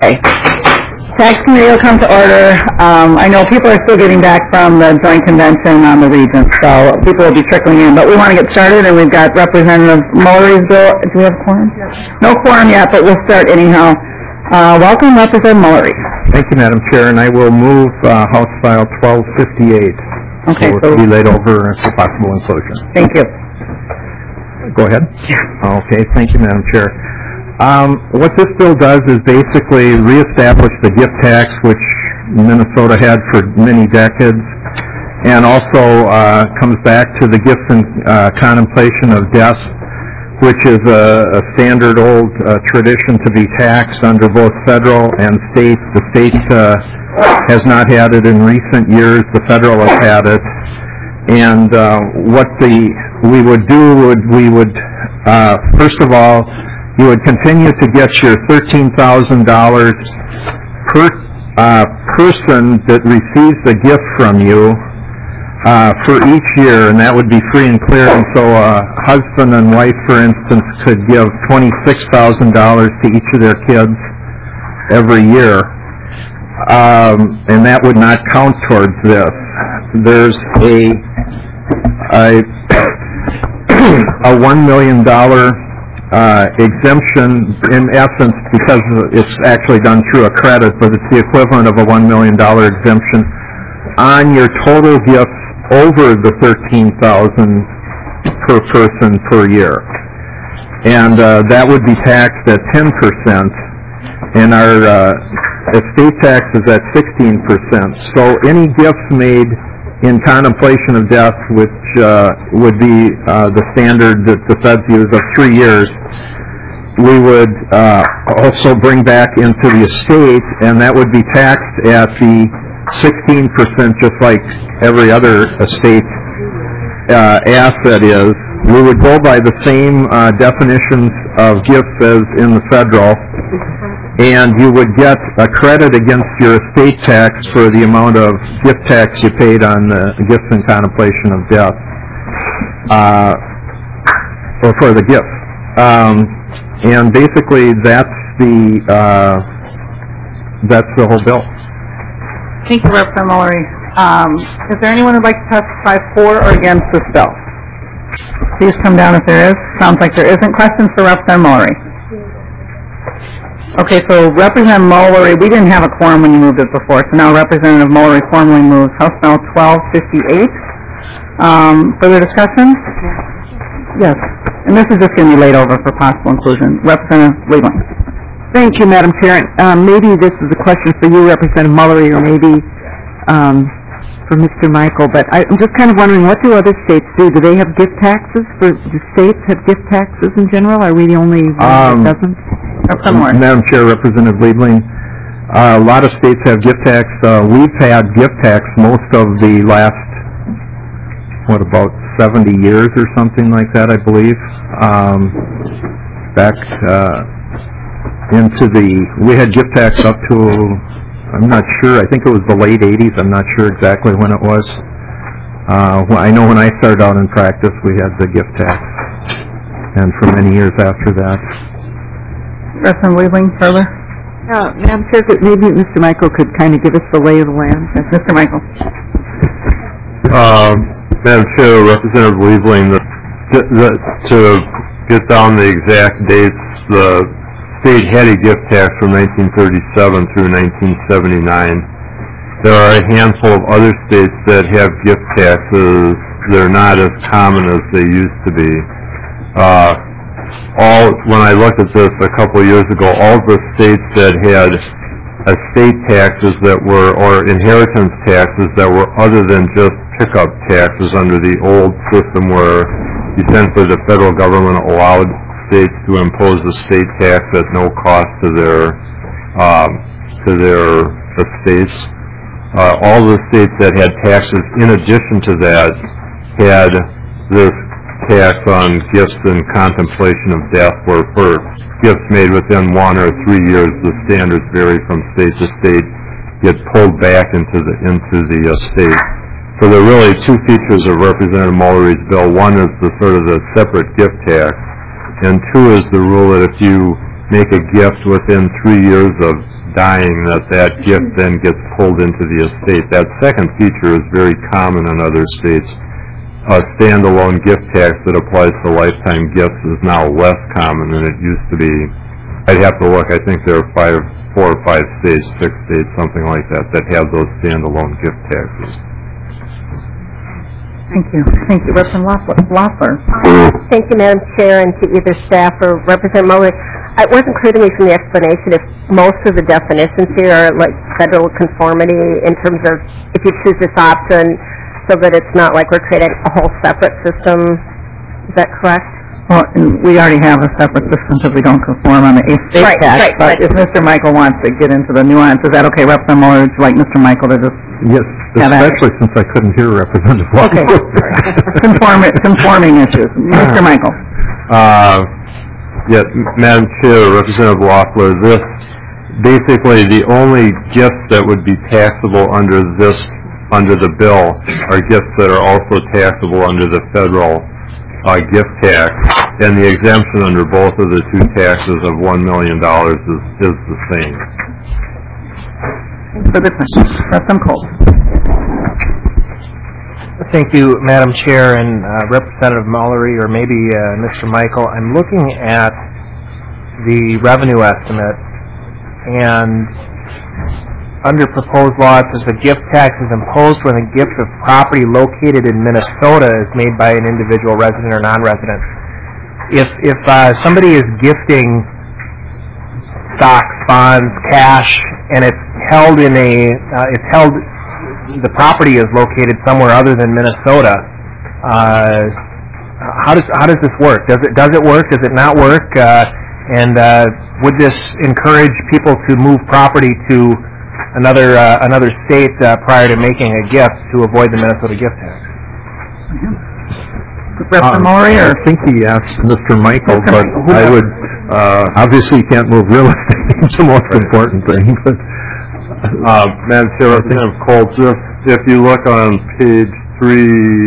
Okay. Tax committee will come to order. I know people are still getting back from the joint convention on the region, so people will be trickling in. But we want to get started, and we've got Representative Mullery's bill. Do we have a quorum? No quorum yet, but we'll start anyhow. Welcome, Representative Mullery. Thank you, Madam Chair, and I will move House File 1258. Okay, so it will be laid over for possible inclusion. Thank you. Go ahead. Okay, thank you, Madam Chair. What this bill does is basically reestablish the gift tax, which Minnesota had for many decades, and also comes back to the gifts in contemplation of death, which is a standard old tradition to be taxed under both federal and state. The state has not had it in recent years. The federal has had it. And what we would do, we would first of all, you would continue to get your $13,000 per person that receives a gift from you for each year, and that would be free and clear. And so a husband and wife, for instance, could give $26,000 to each of their kids every year, and that would not count towards this. There's a $1 million exemption, in essence, because it's actually done through a credit, but it's the equivalent of a $1 million exemption on your total gifts over the $13,000 per person per year. And that would be taxed at 10%, and our estate tax is at 16%. So any gifts made in contemplation of death, which would be the standard that the feds use of 3 years, we would also bring back into the estate, and that would be taxed at the 16%, just like every other estate asset is. We would go by the same definitions of gifts as in the federal, and you would get a credit against your estate tax for the amount of gift tax you paid on the gifts in contemplation of death, or for the gifts. And basically, that's the whole bill. Thank you, Representative Mullery. Is there anyone who would like to testify for or against this bill? Please come down if there is. Sounds like there isn't. Questions for Representative Mullery? Okay, so Representative Mullery, we didn't have a quorum when you moved it before, so now Representative Mullery formally moves House Bill 1258. Further discussion? Yes. And this is just going to be laid over for possible inclusion. Representative Liebling. Thank you, Madam Chair. Maybe this is a question for you, Representative Mullery, or maybe for Mr. Michael, but I'm just kind of wondering, what do other states do? Do they have gift taxes? Do states have gift taxes in general? Are we the only one that doesn't? Madam Chair, Representative Liebling, a lot of states have gift tax. We've had gift tax most of the last, about 70 years or something like that, I believe. Back we had gift tax up to, I'm not sure, I think it was the late 80s. I'm not sure exactly when it was. I know when I started out in practice, we had the gift tax, and for many years after that. Representative Liebling, further? Madam Chair, maybe Mr. Michael could kind of give us the lay of the land. Mr. Michael. Madam Chair, Representative Liebling, to get down the exact dates, the state had a gift tax from 1937 through 1979. There are a handful of other states that have gift taxes. They're not as common as they used to be. When I looked at this a couple of years ago, all the states that had estate taxes that were, or inheritance taxes that were other than just pickup taxes under the old system where essentially the federal government allowed states to impose a state tax at no cost to their estates. All the states that had taxes in addition to that had this tax on gifts in contemplation of death, where for gifts made within 1 or 3 years, the standards vary from state to state, get pulled back into the estate. So there are really two features of Representative Mullery's bill. One is the sort of the separate gift tax, and two is the rule that if you make a gift within 3 years of dying, that gift then gets pulled into the estate. That second feature is very common in other states. A standalone gift tax that applies to lifetime gifts is now less common than it used to be. I'd have to look. I think there are 4 or 5 states, 6 states, something like that have those standalone gift taxes. Thank you. Thank you. Representative Loeffler. Thank you, Madam Chair, and to either staff or Representative Muller. It wasn't clear to me from the explanation if most of the definitions here are like federal conformity in terms of if you choose this option so that it's not like we're creating a whole separate system. Is that correct? Well, and we already have a separate system because we don't conform on the estate tax. But if Mr. Michael wants to get into the nuance, is that okay, Representative Muller? Would you like Mr. Michael to just... Yes, especially since I couldn't hear Representative Loeffler. Okay. Conforming issues. Mr. Michael. Yes, Madam Chair, Representative Loeffler, this, basically the only gifts that would be taxable under the bill are gifts that are also taxable under the federal gift tax, and the exemption under both of the two taxes of $1 million is the same. Further questions? Representative Cole. Thank you, Madam Chair, and Representative Mullery, or maybe Mr. Michael. I'm looking at the revenue estimate, and under proposed law, it says the gift tax is imposed when a gift of property located in Minnesota is made by an individual resident or non-resident. If somebody is gifting stocks, bonds, cash, and it's held in the property is located somewhere other than Minnesota, how does this work? Does it work? Does it not work? And would this encourage people to move property to another state prior to making a gift to avoid the Minnesota gift tax? Representative Mullery, I think he asked Mr. Michael, but I would obviously you can't move real estate. It's the most important thing. But Madam Chair, Representative Colts, if you look on page 3,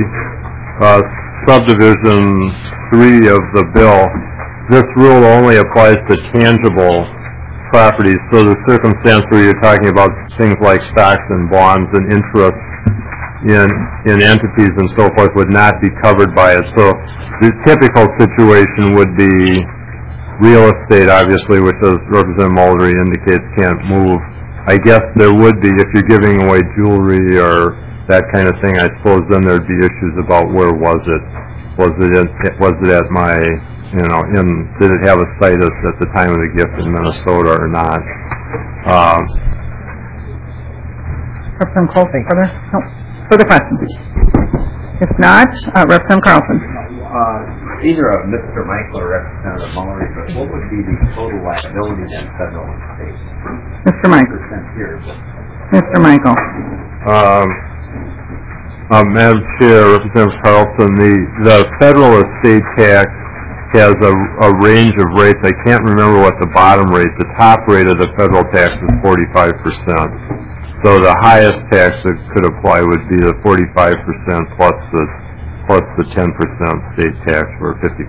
subdivision 3 of the bill, this rule only applies to tangible properties. So the circumstance where you're talking about things like stocks and bonds and interest in entities and so forth would not be covered by it. So the typical situation would be real estate, obviously, which, as Representative Mullery indicates, can't move. I guess there would be, if you're giving away jewelry or that kind of thing, I suppose then there'd be issues about where was it? Was it at my, did it have a site at the time of the gift in Minnesota or not? Representative Cole, further questions? If not, Representative Carlson. Either Mr. Michael or Representative Mullery, but what would be the total liability then, federal and state? Mr. Michael. Mr. Michael. Madam Chair, Representative Carlson, the federal estate tax has a range of rates. I can't remember what the bottom rate. The top rate of the federal tax is 45%. So the highest tax that could apply would be the 45% plus the 10% state tax for a 55%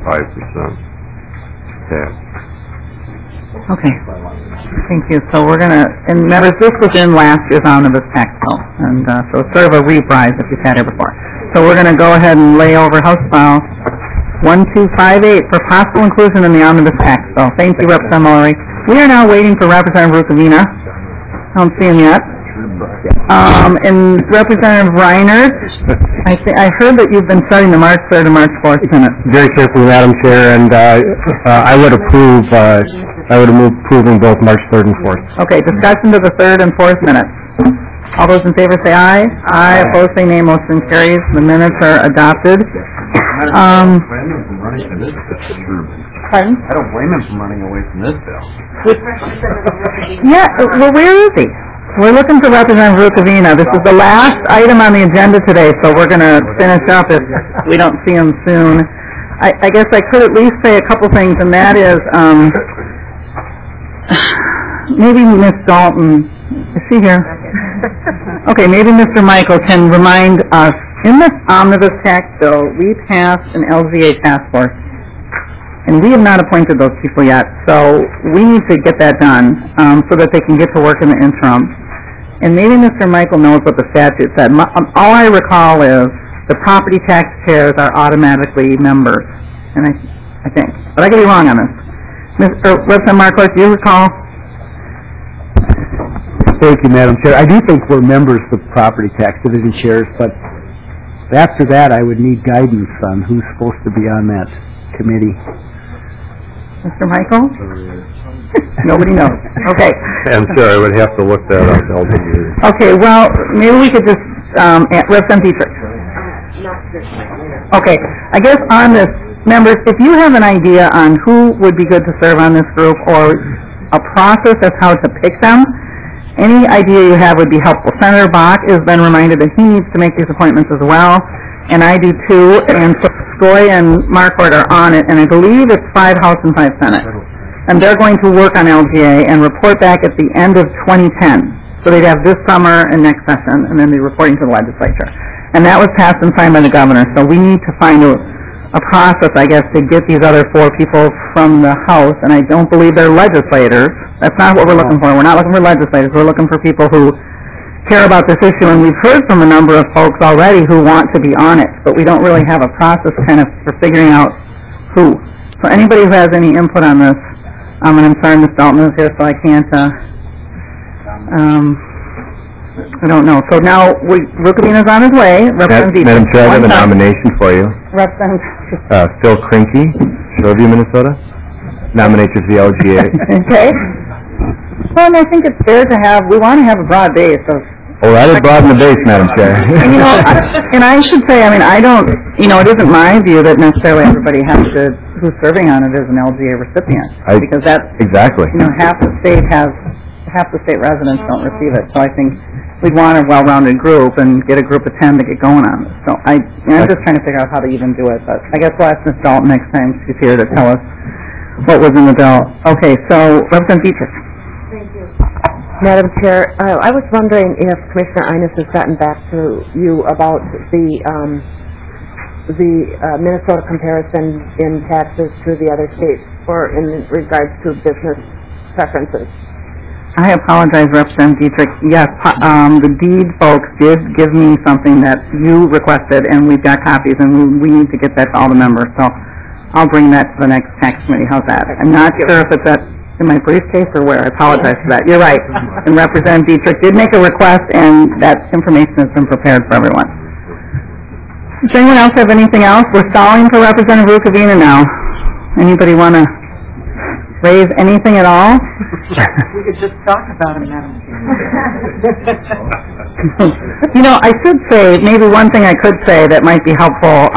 tax. Okay. Thank you. So we're going to, and members, this was in last year's omnibus tax bill, and so it's sort of a reprise if you've had it before. So we're going to go ahead and lay over House File 1258 for possible inclusion in the omnibus tax bill. Thank you, Representative Mullery. We are now waiting for Representative Rukavina. I don't see him yet. And Representative Reinert, I heard that you've been studying the March 3rd and March 4th minutes. Very carefully, Madam Chair, and I would approve. I would move approving both March 3rd and 4th. Okay, discussion to the 3rd and 4th minutes. All those in favor say aye. Aye. Opposed say nay. Motion carries. The minutes are adopted. Pardon? I don't blame him for running away from this bill. Yeah, well, where is he? We're looking for Representative Rukavina. This is the last item on the agenda today, so we're going to finish up if we don't see him soon. I guess I could at least say a couple things, and that is maybe Ms. Dalton, is she here? Okay, maybe Mr. Michael can remind us, in this omnibus tax bill, we passed an LZA task force. And we have not appointed those people yet, so we need to get that done so that they can get to work in the interim. And maybe Mr. Michael knows what the statute said. All I recall is the property taxpayers are automatically members, and I think. But I could be wrong on this. Representative Markowitz, do you recall? Thank you, Madam Chair. I do think we're members of property tax division chairs, but after that I would need guidance on who's supposed to be on that committee. Mr. Michael? Nobody knows. Okay. I'm sure I would have to look that up. Okay, well, maybe we could just, Representative Dietrich. Okay, I guess on this, members, if you have an idea on who would be good to serve on this group or a process of how to pick them, any idea you have would be helpful. Senator Bach has been reminded that he needs to make these appointments as well, and I do too, and so Skoy and Marquardt are on it, and I believe it's 5 House and 5 Senate. And they're going to work on LGA and report back at the end of 2010. So they'd have this summer and next session, and then be reporting to the legislature. And that was passed and signed by the governor, so we need to find a process, I guess, to get these other 4 people from the House, and I don't believe they're legislators. That's not what we're looking for. We're not looking for legislators. We're looking for people who care about this issue, and we've heard from a number of folks already who want to be on it, but we don't really have a process kind of for figuring out who. So anybody who has any input on this, and I'm sorry Ms. Dalton is here, so I can't, I don't know. So now, Rukavina's on his way. Madam Chair, I have a nomination for you. Representative Phil Krinke, Shoreview, Minnesota. Nominates for the LGA. Okay. Well, and I think it's fair to have, we want to have a broad base of... Oh, rather broaden the base, Madam Chair. And, and I should say, I mean, I don't, it isn't my view that necessarily everybody has to, who's serving on it is an LGA recipient. Because that's... Exactly. Half the state residents don't receive it. So I think we'd want a well-rounded group and get a group of 10 to get going on this. So I'm just trying to figure out how to even do it. But I guess we'll ask Ms. Dalton next time she's here to tell us what was in the bill. Okay, so Representative Dietrich. Thank you. Madam Chair, I was wondering if Commissioner Innes has gotten back to you about the Minnesota comparison in taxes to the other states or in regards to business preferences. I apologize, Representative Dietrich. Yes, the deed folks did give me something that you requested, and we've got copies, and we need to get that to all the members. So I'll bring that to the next tax committee. How's that? I'm not sure if it's in my briefcase or where. I apologize for that. You're right. And Representative Dietrich did make a request, and that information has been prepared for everyone. Does anyone else have anything else? We're stalling for Representative Rukavina now. Anybody want to raise anything at all? We could just talk about him, Madam Chair. I should say, maybe one thing I could say that might be helpful,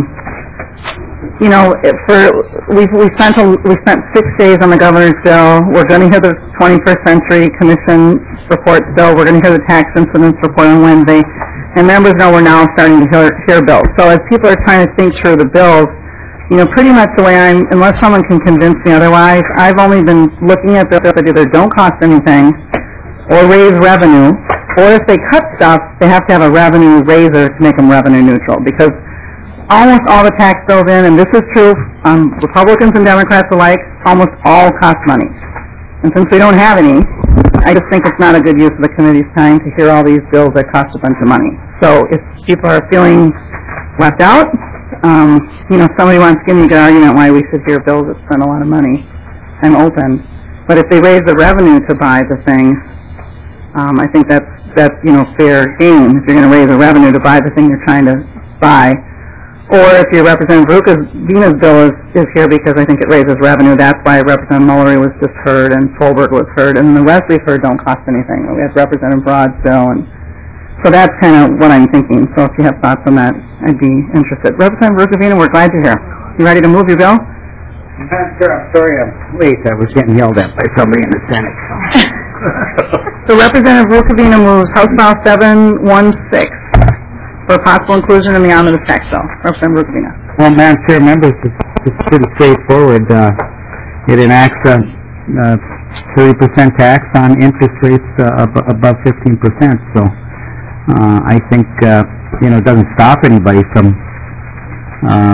we spent 6 days on the governor's bill. We're going to hear the 21st Century Commission report still. We're going to hear the tax incidence report on Wednesday. And members know we're now starting to hear bills. So as people are trying to think through the bills, pretty much the way unless someone can convince me otherwise, I've only been looking at bills that either don't cost anything or raise revenue, or if they cut stuff, they have to have a revenue raiser to make them revenue neutral. Because almost all the tax bills and this is true on Republicans and Democrats alike, almost all cost money. And since we don't have any, I just think it's not a good use of the committee's time to hear all these bills that cost a bunch of money. So if people are feeling left out, somebody wants to give me a good argument why we should hear bills that spend a lot of money, I'm open. But if they raise the revenue to buy the thing, I think that's fair game if you're going to raise the revenue to buy the thing you're trying to buy. Or if your Representative Rukavina's bill is here because I think it raises revenue, that's why Representative Mullery was just heard and Folberg was heard, and the rest we've heard don't cost anything. We have Representative Broad's bill, and so that's kind of what I'm thinking. So if you have thoughts on that, I'd be interested. Representative Rukavina, we're glad you're here. You ready to move your bill? I'm sorry I'm late. I was getting yelled at by somebody in the Senate. So Representative Rukavina moves House File 716 for possible inclusion in the omnibus tax bill. Representative Rukavina. Well, Madam Chair, members, it's pretty straightforward. It enacts a 30% tax on interest rates above 15%. So I think it doesn't stop anybody from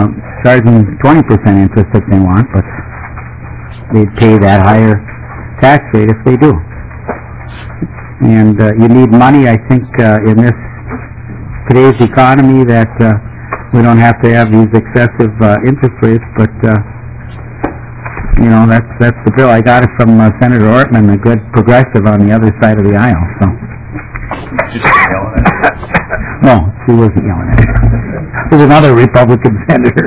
charge them 20% interest if they want, but they'd pay that higher tax rate if they do. And you need money, I think, in today's economy that we don't have to have these excessive interest rates, but that's the bill. I got it from Senator Ortman, a good progressive on the other side of the aisle. So. No, she wasn't yelling at me. There's another Republican senator.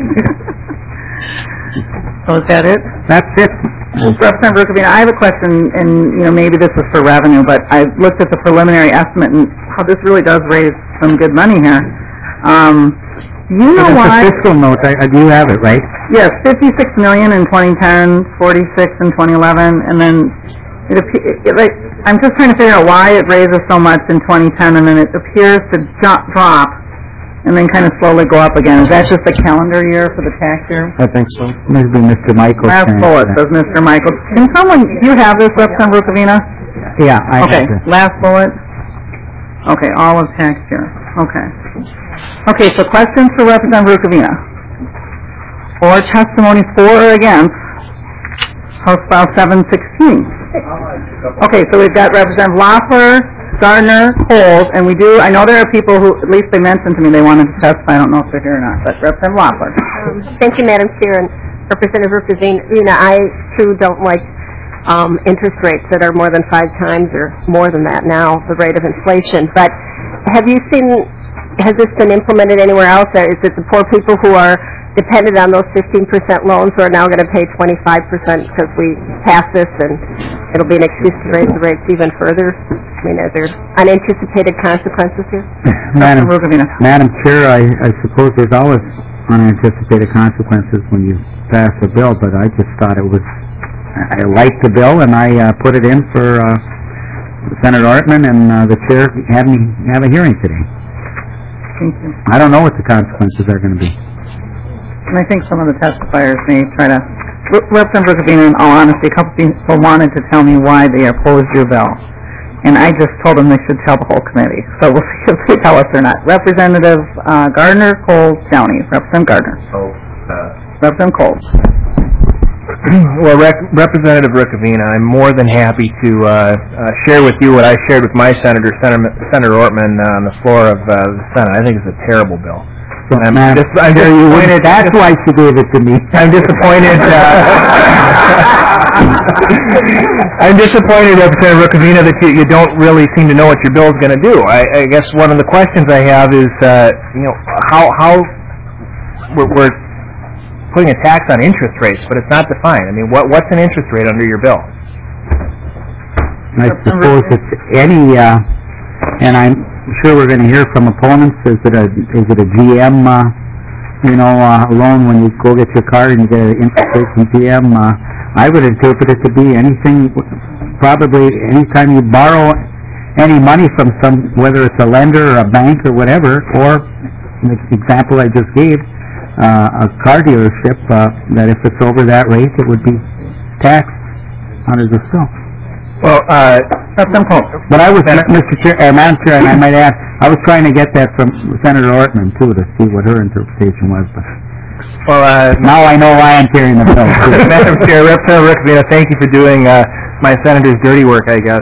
So is that it? That's it. Representative Rukavina, I have a question, and maybe this is for revenue, but I looked at the preliminary estimate and how this really does raise some good money here. You know why? It's a fiscal note. Do you have it, right? Yes, 56 million in 2010, 46 in 2011, and then I'm just trying to figure out why it raises so much in 2010, and then it appears to drop and then kind of slowly go up again. Is that just the calendar year for the tax year? I think so. Maybe Mr. Michael. Last bullet says Mr. Michael. Can someone, do you have this, Representative Rukavina? Yeah, I okay, have this. Last bullet. Okay, all of tax year. Okay. Okay, so questions for Representative Rukavina? Or testimony for or against House File 716? Okay, so we've got Representative Loeffler, Gardner, Coles, and I know there are people who, at least they mentioned to me they wanted to testify. I don't know if they're here or not, but Representative Loeffler. Thank you, Madam Chair, and Representative Rukavina. I, too, don't like interest rates that are more than 5 times or more than that now, the rate of inflation. But has this been implemented anywhere else? Is it the poor people who are dependent on those 15% loans who are now going to pay 25% because we pass this and it'll be an excuse to raise the rates even further? I mean, are there unanticipated consequences here? Madam Chair, I suppose there's always unanticipated consequences when you pass a bill, but I just thought I liked the bill, and I put it in for Senator Ortman, and the chair had me have a hearing today. Thank you. I don't know what the consequences are going to be. And I think some of the testifiers may try to... Representative Rukavina, in all honesty, a couple people wanted to tell me why they opposed your bill. And I just told them they should tell the whole committee. So we'll see if they tell us or not. Representative Gardner, Coles, Downey. Representative Gardner. Representative Coles. Well, Representative Rukavina, I'm more than happy to share with you what I shared with my Senator Ortman on the floor of the Senate. I think it's a terrible bill. So, I'm disappointed. That's why she gave it to me. I'm disappointed. I'm disappointed, Representative Rukavina, that you don't really seem to know what your bill is going to do. I guess one of the questions I have is, how we're putting a tax on interest rates, but it's not defined. I mean, what's an interest rate under your bill? I suppose it's any, and I'm sure we're going to hear from opponents. Is it a GM, loan when you go get your car and you get an interest rate from GM? I would interpret it to be anything, probably anytime you borrow any money from whether it's a lender or a bank or whatever, or the example I just gave, a car dealership, that if it's over that rate, it would be taxed under this bill. Well, but I was, Madam Chair, and I might add, I was trying to get that from Senator Ortman, too, to see what her interpretation was. But now I know why I'm carrying the bill. Madam Chair, Representative Rukavina, thank you for doing my senator's dirty work, I guess.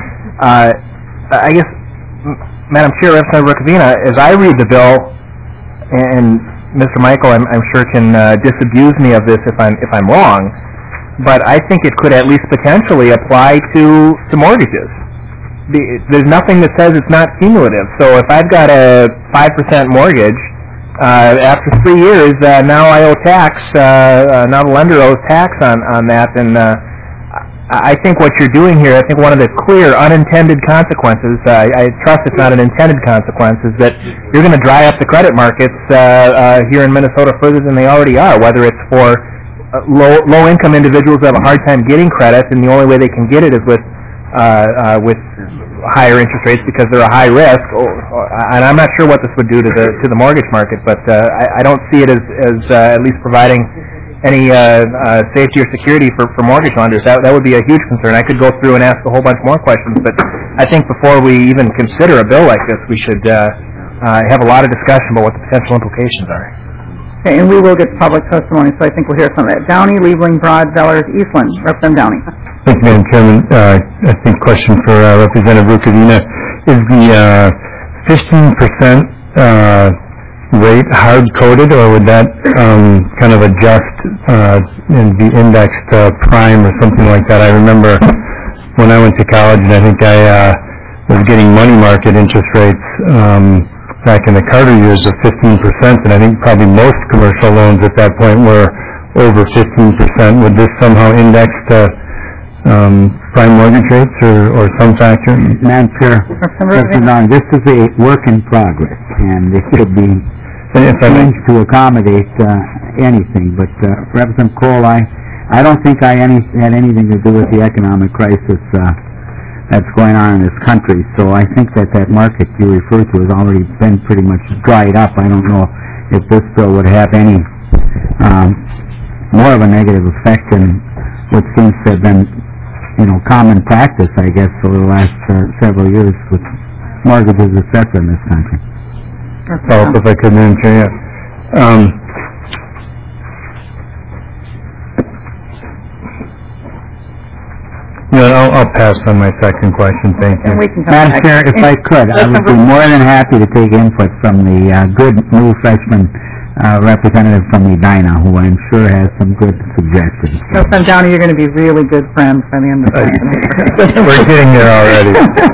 I guess, Madam Chair, Representative Rukavina, as I read the bill, and Mr. Michael, I'm sure can disabuse me of this if I'm wrong, but I think it could at least potentially apply to mortgages. There's nothing that says it's not cumulative. So if I've got a 5% mortgage, after 3 years, now I owe tax. Now the lender owes tax on that, and I think what you're doing here, I think one of the clear unintended consequences, I trust it's not an intended consequence, is that you're going to dry up the credit markets here in Minnesota further than they already are, whether it's for low-income individuals who have a hard time getting credit, and the only way they can get it is with higher interest rates because they're a high risk. And I'm not sure what this would do to the mortgage market, but I don't see it as at least providing any safety or security for mortgage lenders. That would be a huge concern. I could go through and ask a whole bunch more questions, but I think before we even consider a bill like this, we should have a lot of discussion about what the potential implications are. Okay, and we will get public testimony, so I think we'll hear some of that. Downey, Liebling, Broad, Zellers, Eastland. Representative Downey. Thank you, Madam Chairman. I think question for Representative Rukavina. Is the 15% rate hard-coded, or would that kind of adjust and be indexed prime or something like that? I remember when I went to college, and I think I was getting money market interest rates back in the Carter years of 15%, and I think probably most commercial loans at that point were over 15%. Would this somehow index to prime mortgage rates or some factor? Madam Chair, this is a work in progress, and it could be changed to accommodate anything. But Representative Cole, I don't think I had anything to do with the economic crisis that's going on in this country. So I think that market you refer to has already been pretty much dried up. I don't know if this bill would have any more of a negative effect than what seems to have been, common practice, I guess, over the last several years with mortgages, etc. in this country. Follow up if I could, Madam Chair. I'll pass on my second question. Thank you. Madam Chair, if I could, I would be more than happy to take input from the good new freshman representative from Edina, who I'm sure has some good suggestions. Representative Downey, you're going to be really good friends by the end of the day. We're getting there already.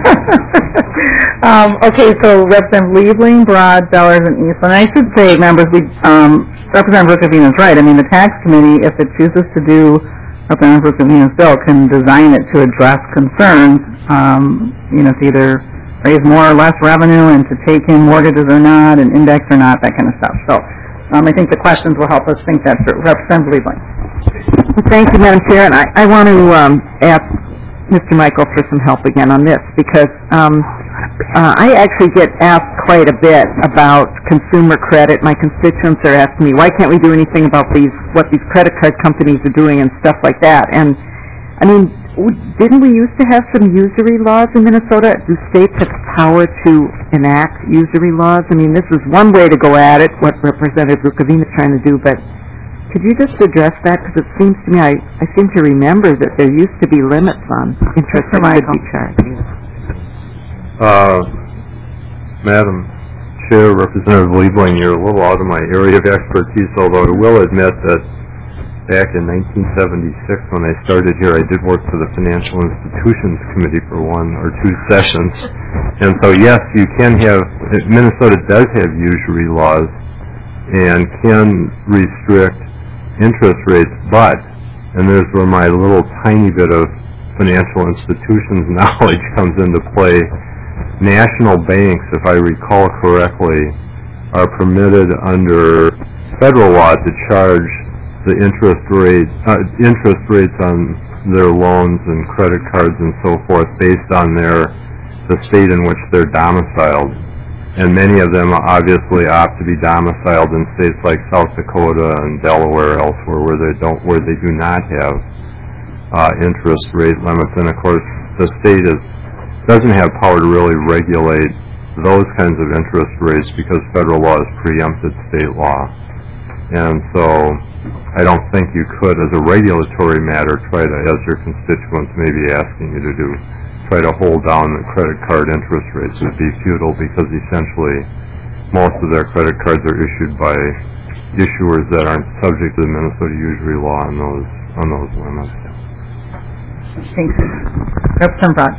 Okay, so Representative Liebling, Broad, Zellers, and Eastland. I should say, members, Representative Rukavina is right. I mean, the tax committee, if it chooses to do Representative Rukavina's bill, can design it to address concerns, to either raise more or less revenue and to take in mortgages or not, and index or not, that kind of stuff. So I think the questions will help us think that through. Representative Liebling. Thank you, Madam Chair. And I want to ask Mr. Michael for some help again on this, because I actually get asked quite a bit about consumer credit. My constituents are asking me, why can't we do anything about what these credit card companies are doing and stuff like that? And, I mean, didn't we used to have some usury laws in Minnesota? Do states have power to enact usury laws? I mean, this is one way to go at it, what Representative Rukavina is trying to do, but could you just address that? Because it seems to me, I seem to remember that there used to be limits on interest that could be charged. Madam Chair, Representative Liebling, you're a little out of my area of expertise, although I will admit that back in 1976 when I started here, I did work for the Financial Institutions Committee for 1 or 2 sessions. And so, yes, you can have, Minnesota does have usury laws and can restrict interest rates, but, and there's where my little tiny bit of financial institutions knowledge comes into play, national banks, if I recall correctly, are permitted under federal law to charge the interest rates on their loans and credit cards and so forth based on the state in which they're domiciled. And many of them obviously opt to be domiciled in states like South Dakota and Delaware, elsewhere where they do not have interest rate limits. And of course, the state doesn't have power to really regulate those kinds of interest rates because federal law has preempted state law. And so I don't think you could, as a regulatory matter, try to, as your constituents may be asking you to do, try to hold down the credit card interest rates. Would be futile because essentially most of their credit cards are issued by issuers that aren't subject to the Minnesota usury law on those limits. Thank you. Representative Broad.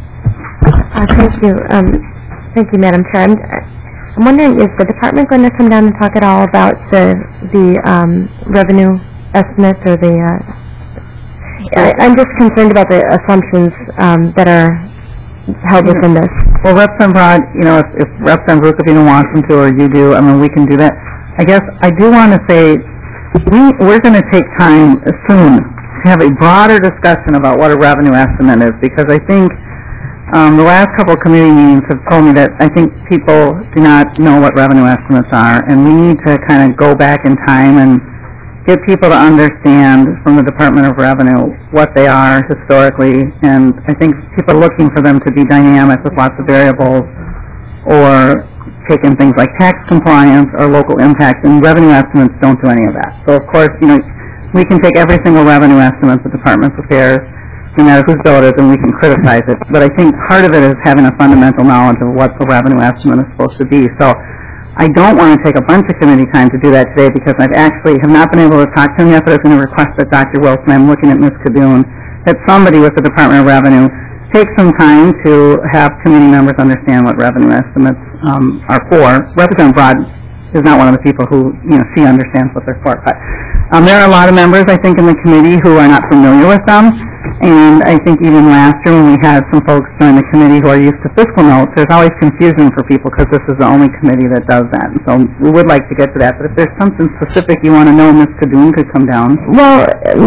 Thank you, Madam Chair. I'm wondering, is the department going to come down and talk at all about the revenue estimates or the? I'm just concerned about the assumptions that are held within this. Well, Representative Broad, if Representative Rukavina wants them to, or you do, I mean, we can do that. I guess I do want to say we're going to take time soon to have a broader discussion about what a revenue estimate is, because I think the last couple of committee meetings have told me that I think people do not know what revenue estimates are, and we need to kind of go back in time and get people to understand from the Department of Revenue what they are historically, and I think people are looking for them to be dynamic with lots of variables, or take in things like tax compliance or local impacts, and revenue estimates don't do any of that. So, of course, we can take every single revenue estimate the Department of Affairs, no matter whose bill it is, and we can criticize it. But I think part of it is having a fundamental knowledge of what the revenue estimate is supposed to be. So I don't want to take a bunch of committee time to do that today because I've actually have not been able to talk to him yet, but I was going to request that Dr. Wilson, I'm looking at Ms. Kadoon, that somebody with the Department of Revenue take some time to have committee members understand what revenue estimates are for. Representative Broad is not one of the people who, understands what they're for. But there are a lot of members, I think, in the committee who are not familiar with them. And I think even last year when we had some folks join the committee who are used to fiscal notes, there's always confusion for people because this is the only committee that does that. And so we would like to get to that. But if there's something specific you want to know, Ms. Kadoon could come down. Well,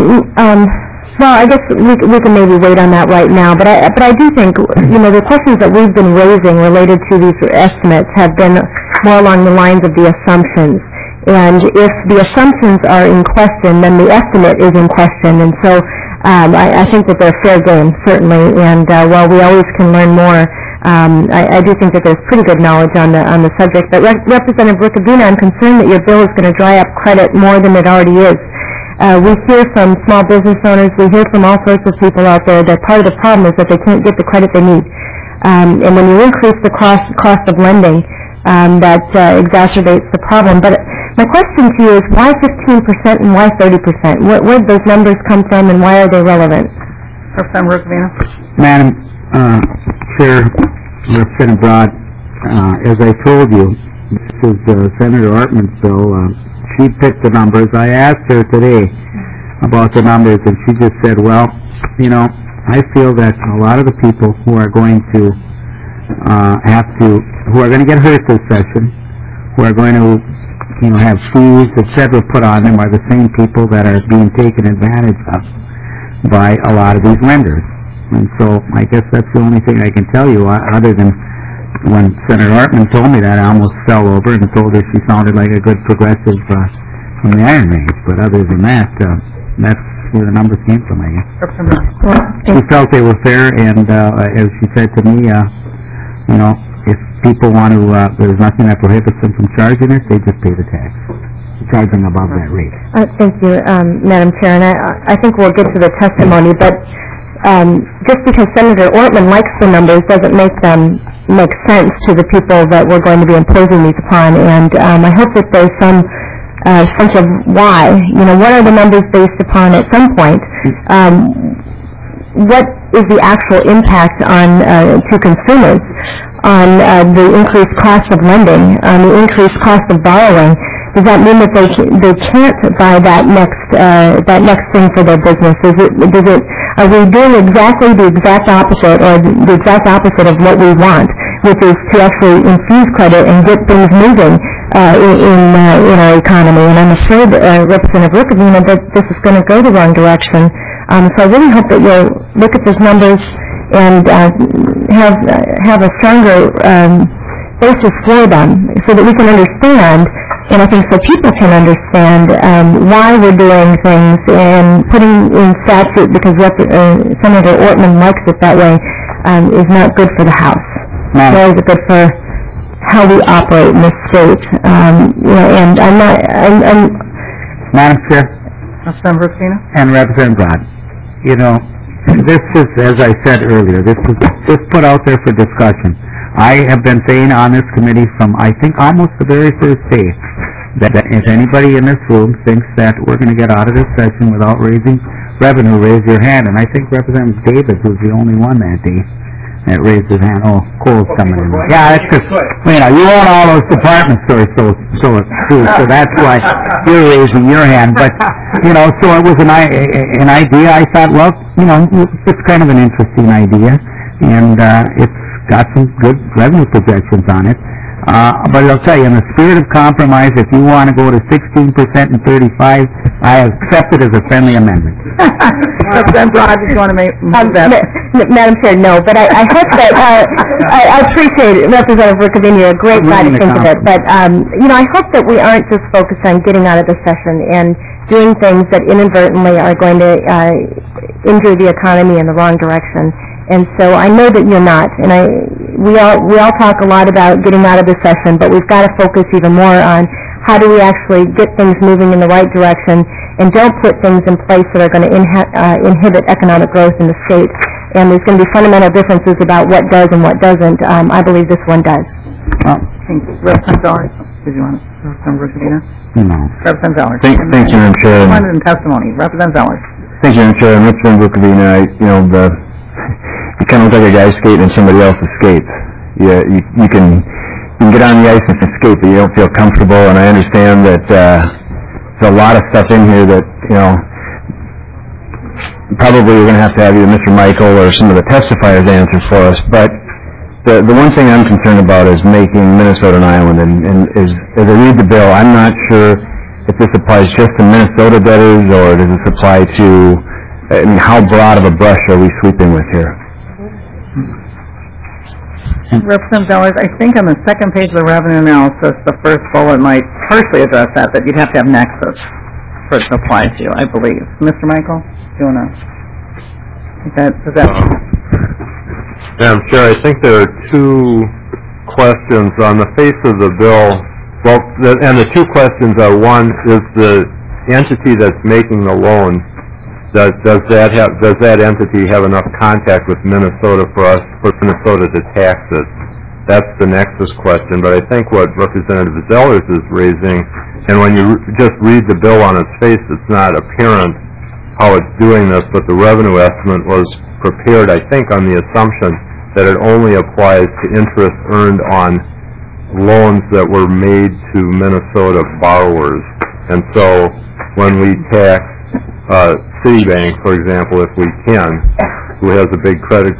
I guess we can maybe wait on that right now. But I do think, the questions that we've been raising related to these estimates have been more along the lines of the assumptions. And if the assumptions are in question, then the estimate is in question. And so I think that they're fair game, certainly. And while we always can learn more, I do think that there's pretty good knowledge on the subject. But Representative Riccobbina, I'm concerned that your bill is going to dry up credit more than it already is. We hear from small business owners, we hear from all sorts of people out there that part of the problem is that they can't get the credit they need. And when you increase the cost of lending, that exacerbates the problem. But my question to you is, why 15% and why 30%? Where did those numbers come from and why are they relevant? Representative Riccobbina. Madam Chair, Representative Broad, as I told you, this is Senator Ortman's bill. She picked the numbers. I asked her today about the numbers, and she just said, well, I feel that a lot of the people who are going to who are going to get hurt this session, who are going to, have fees, etc. put on them are the same people that are being taken advantage of by a lot of these lenders. And so I guess that's the only thing I can tell you, other than when Senator Ortman told me that, I almost fell over and told her she sounded like a good progressive from the Iron Range. But other than that, that's where the numbers came from, I guess. She felt they were fair, and as she said to me, if people want to, there's nothing that prohibits them from charging it, they just pay the tax, charging above that rate. Thank you, Madam Chair, and I think we'll get to the testimony, but just because Senator Ortman likes the numbers doesn't make them make sense to the people that we're going to be imposing these upon, and I hope that there's some sense of why. What are the numbers based upon at some point? What is the actual impact on to consumers on the increased cost of lending, on the increased cost of borrowing? Does that mean that they can't buy that next thing for their business? Are we doing exactly the exact opposite, or the exact opposite of what we want, which is to actually infuse credit and get things moving in our economy? And I'm afraid, Representative Riccobbina, that this is going to go the wrong direction. So I really hope that you'll look at those numbers and have a stronger basis for them, so that we can understand, and I think so people can understand why we're doing things and putting in statute, because Senator Ortman likes it that way, is not good for the House. Nor is it good for how we operate in this state. And I'm Madam Chair. Representative Riccobbina. And Representative Broad, this is, as I said earlier, this is just put out there for discussion. I have been saying on this committee from, I think, almost the very first day, that if anybody in this room thinks that we're going to get out of this session without raising revenue, raise your hand. And I think Representative Davis was the only one that day that raised his hand. Oh, Cole's coming in. Yeah, that's just, you own all those department stores, so it's true. So that's why you're raising your hand. But, so it was an idea. I thought, well, it's kind of an interesting idea, and it's got some good revenue projections on it. But I'll tell you, in the spirit of compromise, if you want to go to 16% and 35%, I accept it as a friendly amendment. Representative Broad, do you want to make that? Madam Chair, no, but I hope that, I appreciate Representative Riccobbina, you're a great guy to think of it, but, I hope that we aren't just focused on getting out of the session and doing things that inadvertently are going to injure the economy in the wrong direction. And so I know that you're not, and we all talk a lot about getting out of the session, but we've got to focus even more on how do we actually get things moving in the right direction and don't put things in place that are going to inhibit economic growth in the state. And there's going to be fundamental differences about what does and what doesn't. I believe this one does. Well, thank you. Representative Zellers, did you want to? Representative Rukavina? No. Representative Zellers. Thank you, Madam Chair. Wanted in testimony. Representative Zellers. Thank you, Madam Chair. And Representative Rukavina, you kind of look like a guy skating in somebody else's skates. You can get on the ice and skate, but you don't feel comfortable. And I understand that there's a lot of stuff in here that, probably we're going to have either Mr. Michael or some of the testifiers answer for us. But the one thing I'm concerned about is making Minnesota an island. And as I read the bill, I'm not sure if this applies just to Minnesota debtors or does this apply to, how broad of a brush are we sweeping with here? Representative Zellers, I think on the second page of the revenue analysis, the first bullet might partially address that you'd have to have nexus for it to apply to you, I believe. Mr. Michael, do you want to? Madam Chair, I think there are two questions on the face of the bill. Well, and the two questions are, one, is the entity that's making the loan, does that entity have enough contact with Minnesota for Minnesota to tax it? That's the nexus question. But I think what Representative Zellers is raising, and when you just read the bill on its face, it's not apparent how it's doing this, but the revenue estimate was prepared, I think, on the assumption that it only applies to interest earned on loans that were made to Minnesota borrowers. And so when we tax Citibank, for example, if we can, which has a big credit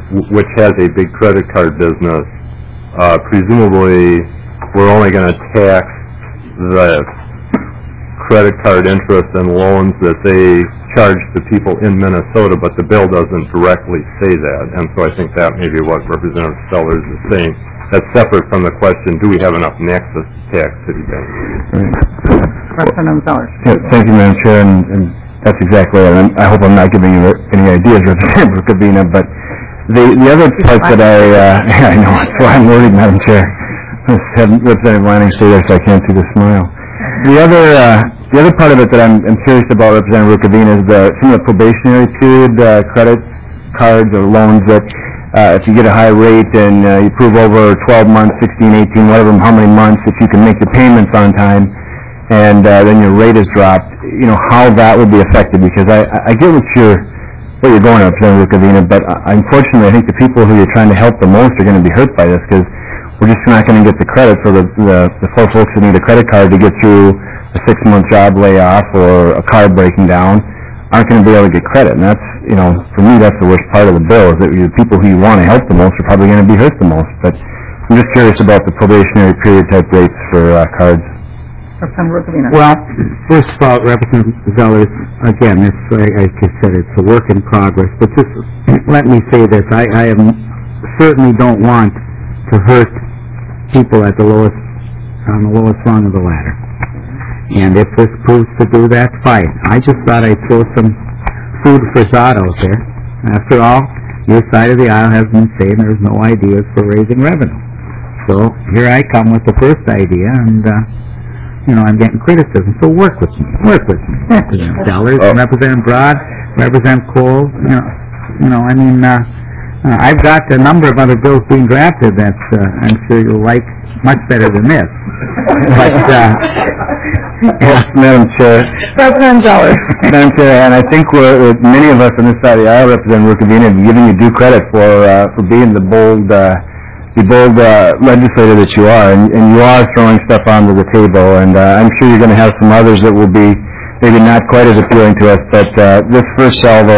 card business, presumably we're only going to tax the credit card interest and loans that they charge to people in Minnesota, but the bill doesn't directly say that. And so I think that may be what Representative Zellers is saying. That's separate from the question, do we have enough nexus to tax Citibank? Representative Zellers. Yeah, thank you, Madam Chair, and that's exactly it. I hope I'm not giving you any ideas, Representative Rukavina, but the other part that I know, that's why I'm worried, Madam Chair. I had Representative Lanning stay there so I can't see the smile. The other part of it that I'm curious about, Representative Rukavina, is some of the probationary period credit cards or loans that if you get a high rate and you prove over 12 months, 16, 18, whatever, how many months, if you can make your payments on time, and then your rate is dropped, how that would be affected, because I get what you're going at, Representative Rukavina, but unfortunately I think the people who you're trying to help the most are going to be hurt by this, because we're just not going to get the credit for the poor folks that need a credit card to get through a 6-month job layoff or a car breaking down aren't going to be able to get credit. And that's, for me, that's the worst part of the bill, is that the people who you want to help the most are probably going to be hurt the most. But I'm just curious about the probationary period type rates for cards. Well, first of all, Representative Zellers, again, it's, like I just said, it's a work in progress. But just let me say this: I certainly don't want to hurt people on the lowest rung of the ladder. And if this proves to do that, fine. I just thought I'd throw some food for thought out there. After all, your side of the aisle has been saying there's no ideas for raising revenue. So here I come with the first idea, and I'm getting criticism. So work with me. Representative Zellers, Representative Broad, Representative Cole. I've got a number of other bills being drafted that I'm sure you'll like much better than this. But, Madam Chair. Representative Zellers. Madam Chair, and I think many of us on this side of the aisle, Representative Rukavina, have given you due credit for being the bold legislator that you are, and you are throwing stuff onto the table, and I'm sure you're going to have some others that will be maybe not quite as appealing to us, but this first salvo,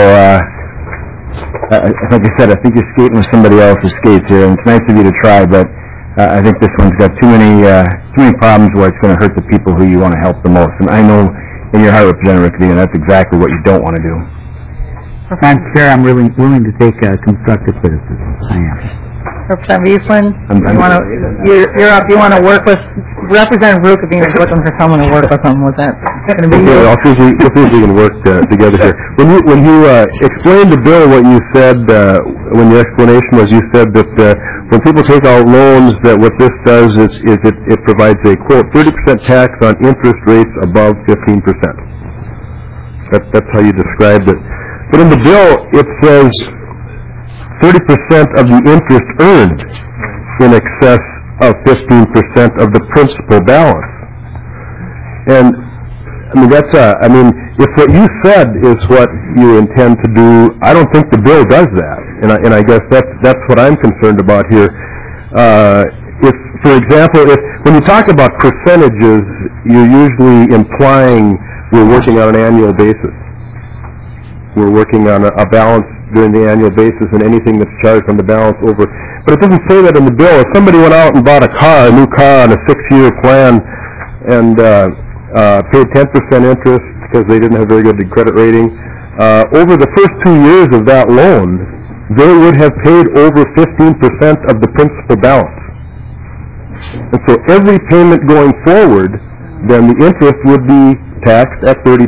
like I said, I think you're skating with somebody else's skates here, and it's nice of you to try, but I think this one's got too many problems where it's going to hurt the people who you want to help the most. And I know in your heart, Representative Rukavina, that's exactly what you don't want to do. Madam Chair, I'm really willing to take constructive criticism. I am. Representative Eastland, you're up. You want to work with Representative Rukavina is looking for someone to work with him. Was that going to be you? I'll see if we can work together here. When you explained the bill, what you said, when your explanation was, you said that when people take out loans, that what this does is it provides a, quote, 30% tax on interest rates above 15%. That's how you described it. But in the bill, it says 30% of the interest earned in excess of 15% of the principal balance. And, if what you said is what you intend to do, I don't think the bill does that. And I guess that's what I'm concerned about here. If, for example, when you talk about percentages, you're usually implying we're working on an annual basis. We're working on a balance during the annual basis, and anything that's charged on the balance over. But it doesn't say that in the bill. If somebody went out and bought a new car on a 6-year plan and paid 10% interest because they didn't have very good credit rating, over the first 2 years of that loan, they would have paid over 15% of the principal balance. And so every payment going forward, then the interest would be taxed at 30%.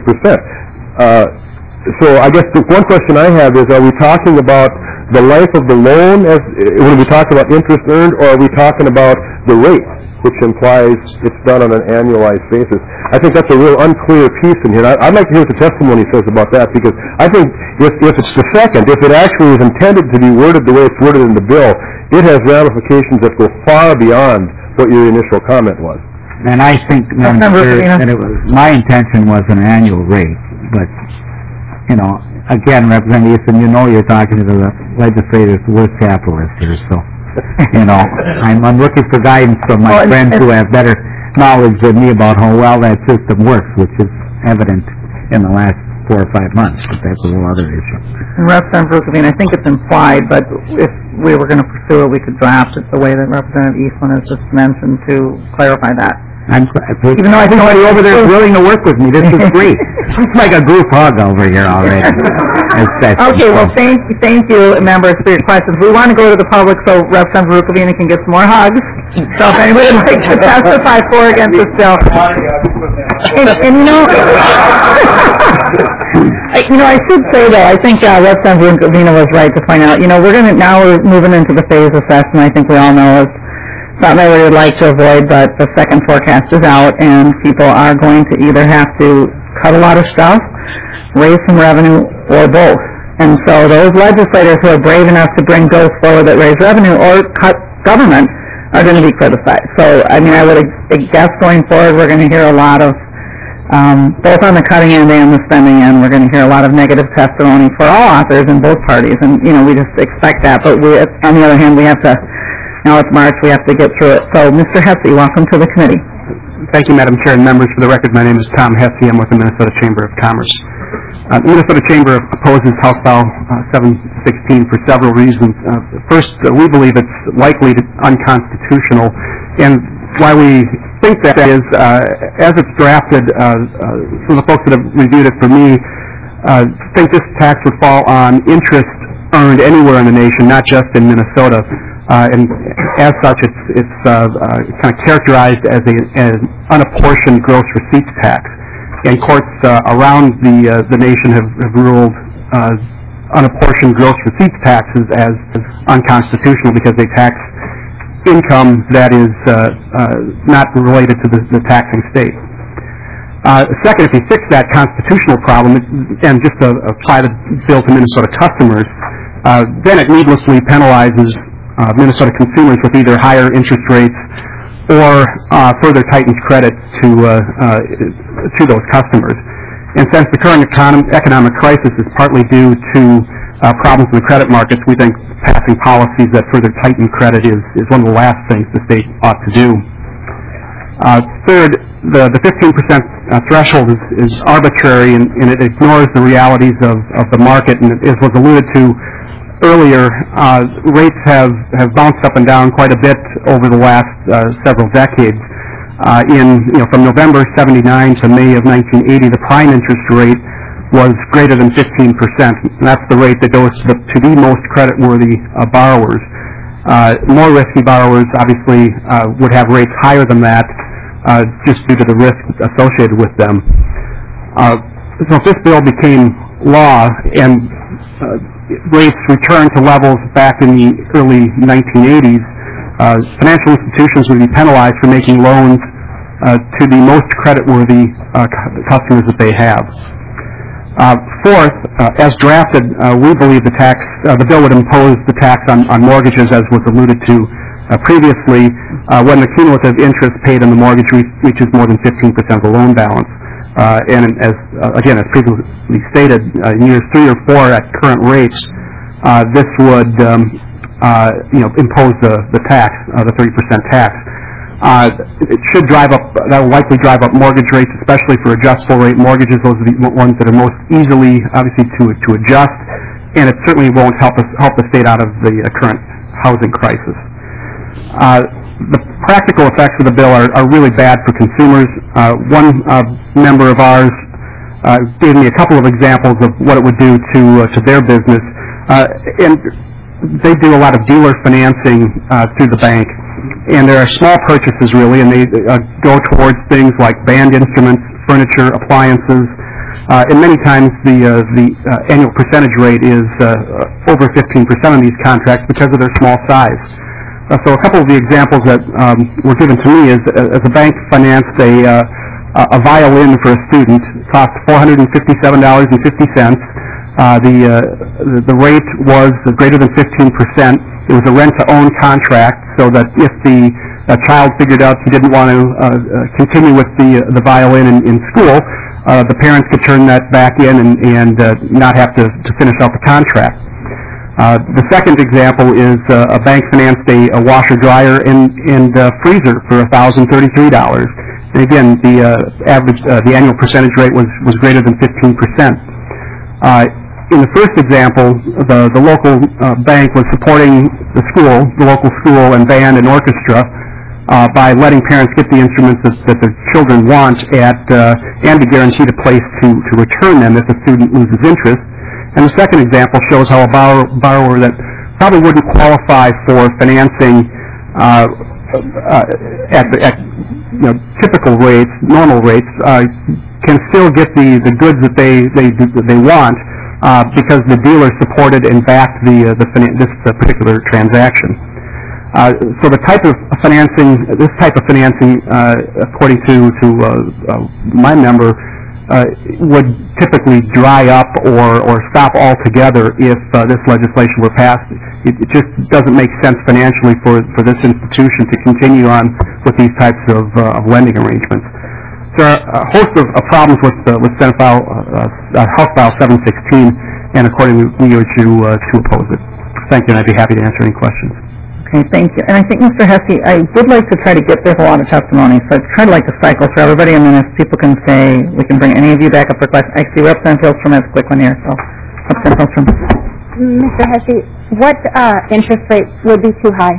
So I guess the one question I have is, are we talking about the life of the loan when we talk about interest earned, or are we talking about the rate, which implies it's done on an annualized basis? I think that's a real unclear piece in here. I'd like to hear what the testimony says about that, because I think if it's the second, if it actually is intended to be worded the way it's worded in the bill, it has ramifications that go far beyond what your initial comment was. And I think, Madam Chair, that my intention was an annual rate, but again, Representative Easton, you're talking to the legislator's worst capitalist here, so, I'm looking for guidance from my friends who have better knowledge than me about how well that system works, which is evident in the last 4 or 5 months, but that's a whole other issue. And Representative Brookhaven, I think it's implied, but if we were going to pursue it, we could draft it the way that Representative Eastland has just mentioned to clarify that. Even though I think somebody over there is willing to work with me, this is great. It's like a group hug over here already. Okay, well, thank you, members, for your questions. We want to go to the public so Representative Brookhaven can get some more hugs. So if anybody would like to testify for or against this bill. I should say, though, I think Representative Brookhaven was right to point out, we're moving into the phase assessment. I think we all know is something we would like to avoid, but the second forecast is out, and people are going to either have to cut a lot of stuff, raise some revenue, or both. And so those legislators who are brave enough to bring bills forward that raise revenue or cut government are going to be criticized. So, I would guess going forward we're going to hear a lot of, both on the cutting end and the spending end, we're going to hear a lot of negative testimony for all authors in both parties, and, we just expect that. But on the other hand, we have to, now it's March, we have to get through it. So, Mr. Hesse, welcome to the committee. Thank you, Madam Chair and members. For the record, my name is Tom Hesse. I'm with the Minnesota Chamber of Commerce. The Minnesota Chamber opposes House Bill 716 for several reasons. First, we believe it's likely unconstitutional, and why we think that is, as it's drafted, some of the folks that have reviewed it for me think this tax would fall on interest earned anywhere in the nation, not just in Minnesota. And as such, it's kind of characterized as an unapportioned gross receipts tax. And courts around the nation have ruled unapportioned gross receipts taxes as unconstitutional because they tax income that is not related to the taxing state. Second, if you fix that constitutional problem and just apply the bill to Minnesota customers, then it needlessly penalizes Minnesota consumers with either higher interest rates or further tightens credit to those customers. And since the current economic crisis is partly due to problems in the credit markets, we think passing policies that further tighten credit is one of the last things the state ought to do. Third, the 15% threshold is arbitrary and it ignores the realities of the market, and as was alluded to earlier, rates have bounced up and down quite a bit over the last several decades. From November '79 to May of 1980, the prime interest rate was greater than 15%. And that's the rate that goes to the most creditworthy borrowers. More risky borrowers obviously would have rates higher than that, just due to the risk associated with them. So if this bill became law and rates returned to levels back in the early 1980s, financial institutions would be penalized for making loans to the most creditworthy customers that they have. Fourth, as drafted, we believe the bill would impose the tax on mortgages, as was alluded to previously, when the cumulative interest paid on the mortgage reaches more than 15% of the loan balance. And as previously stated, in years 3 or 4 at current rates, this would impose the tax, the 30% tax. It should that will likely drive up mortgage rates, especially for adjustable rate mortgages. Those are the ones that are most easily, obviously, to adjust, and it certainly won't help the state out of the current housing crisis. The practical effects of the bill are really bad for consumers. One member of ours gave me a couple of examples of what it would do to their business, and they do a lot of dealer financing through the bank. And there are small purchases, really, and they go towards things like band instruments, furniture, appliances, and many times the annual percentage rate is over 15% on these contracts because of their small size. So a couple of the examples that were given to me is, as a bank financed a violin for a student, it cost $457.50. The rate was greater than 15%. It was a rent-to-own contract, so that if the child figured out he didn't want to continue with the violin in school, the parents could turn that back in and not have to finish out the contract. The second example is a bank financed a washer-dryer and freezer for $1,033. And again, the annual percentage rate was greater than 15%. In the first example, the local bank was supporting the local school and band and orchestra by letting parents get the instruments that their children want and be guaranteed a place to return them if the student loses interest. And the second example shows how a borrower that probably wouldn't qualify for financing at typical rates, normal rates, can still get the goods that they want. Because the dealer supported and backed this particular transaction. So this type of financing, according to my member, would typically dry up or stop altogether if this legislation were passed. It just doesn't make sense financially for this institution to continue on with these types of lending arrangements. There are a host of problems with Senate File, House File 716, and accordingly we urge you to oppose it. Thank you, and I'd be happy to answer any questions. Okay, thank you. And I think, Mr. Hesse, I would like to try to get there's a lot of testimony, so I'd kind of like to cycle for everybody, and then if people can say, we can bring any of you back up for questions. I see Representative Hillstrom has a quick one here, so Representative Hillstrom. Mr. Hesse, what interest rate would be too high?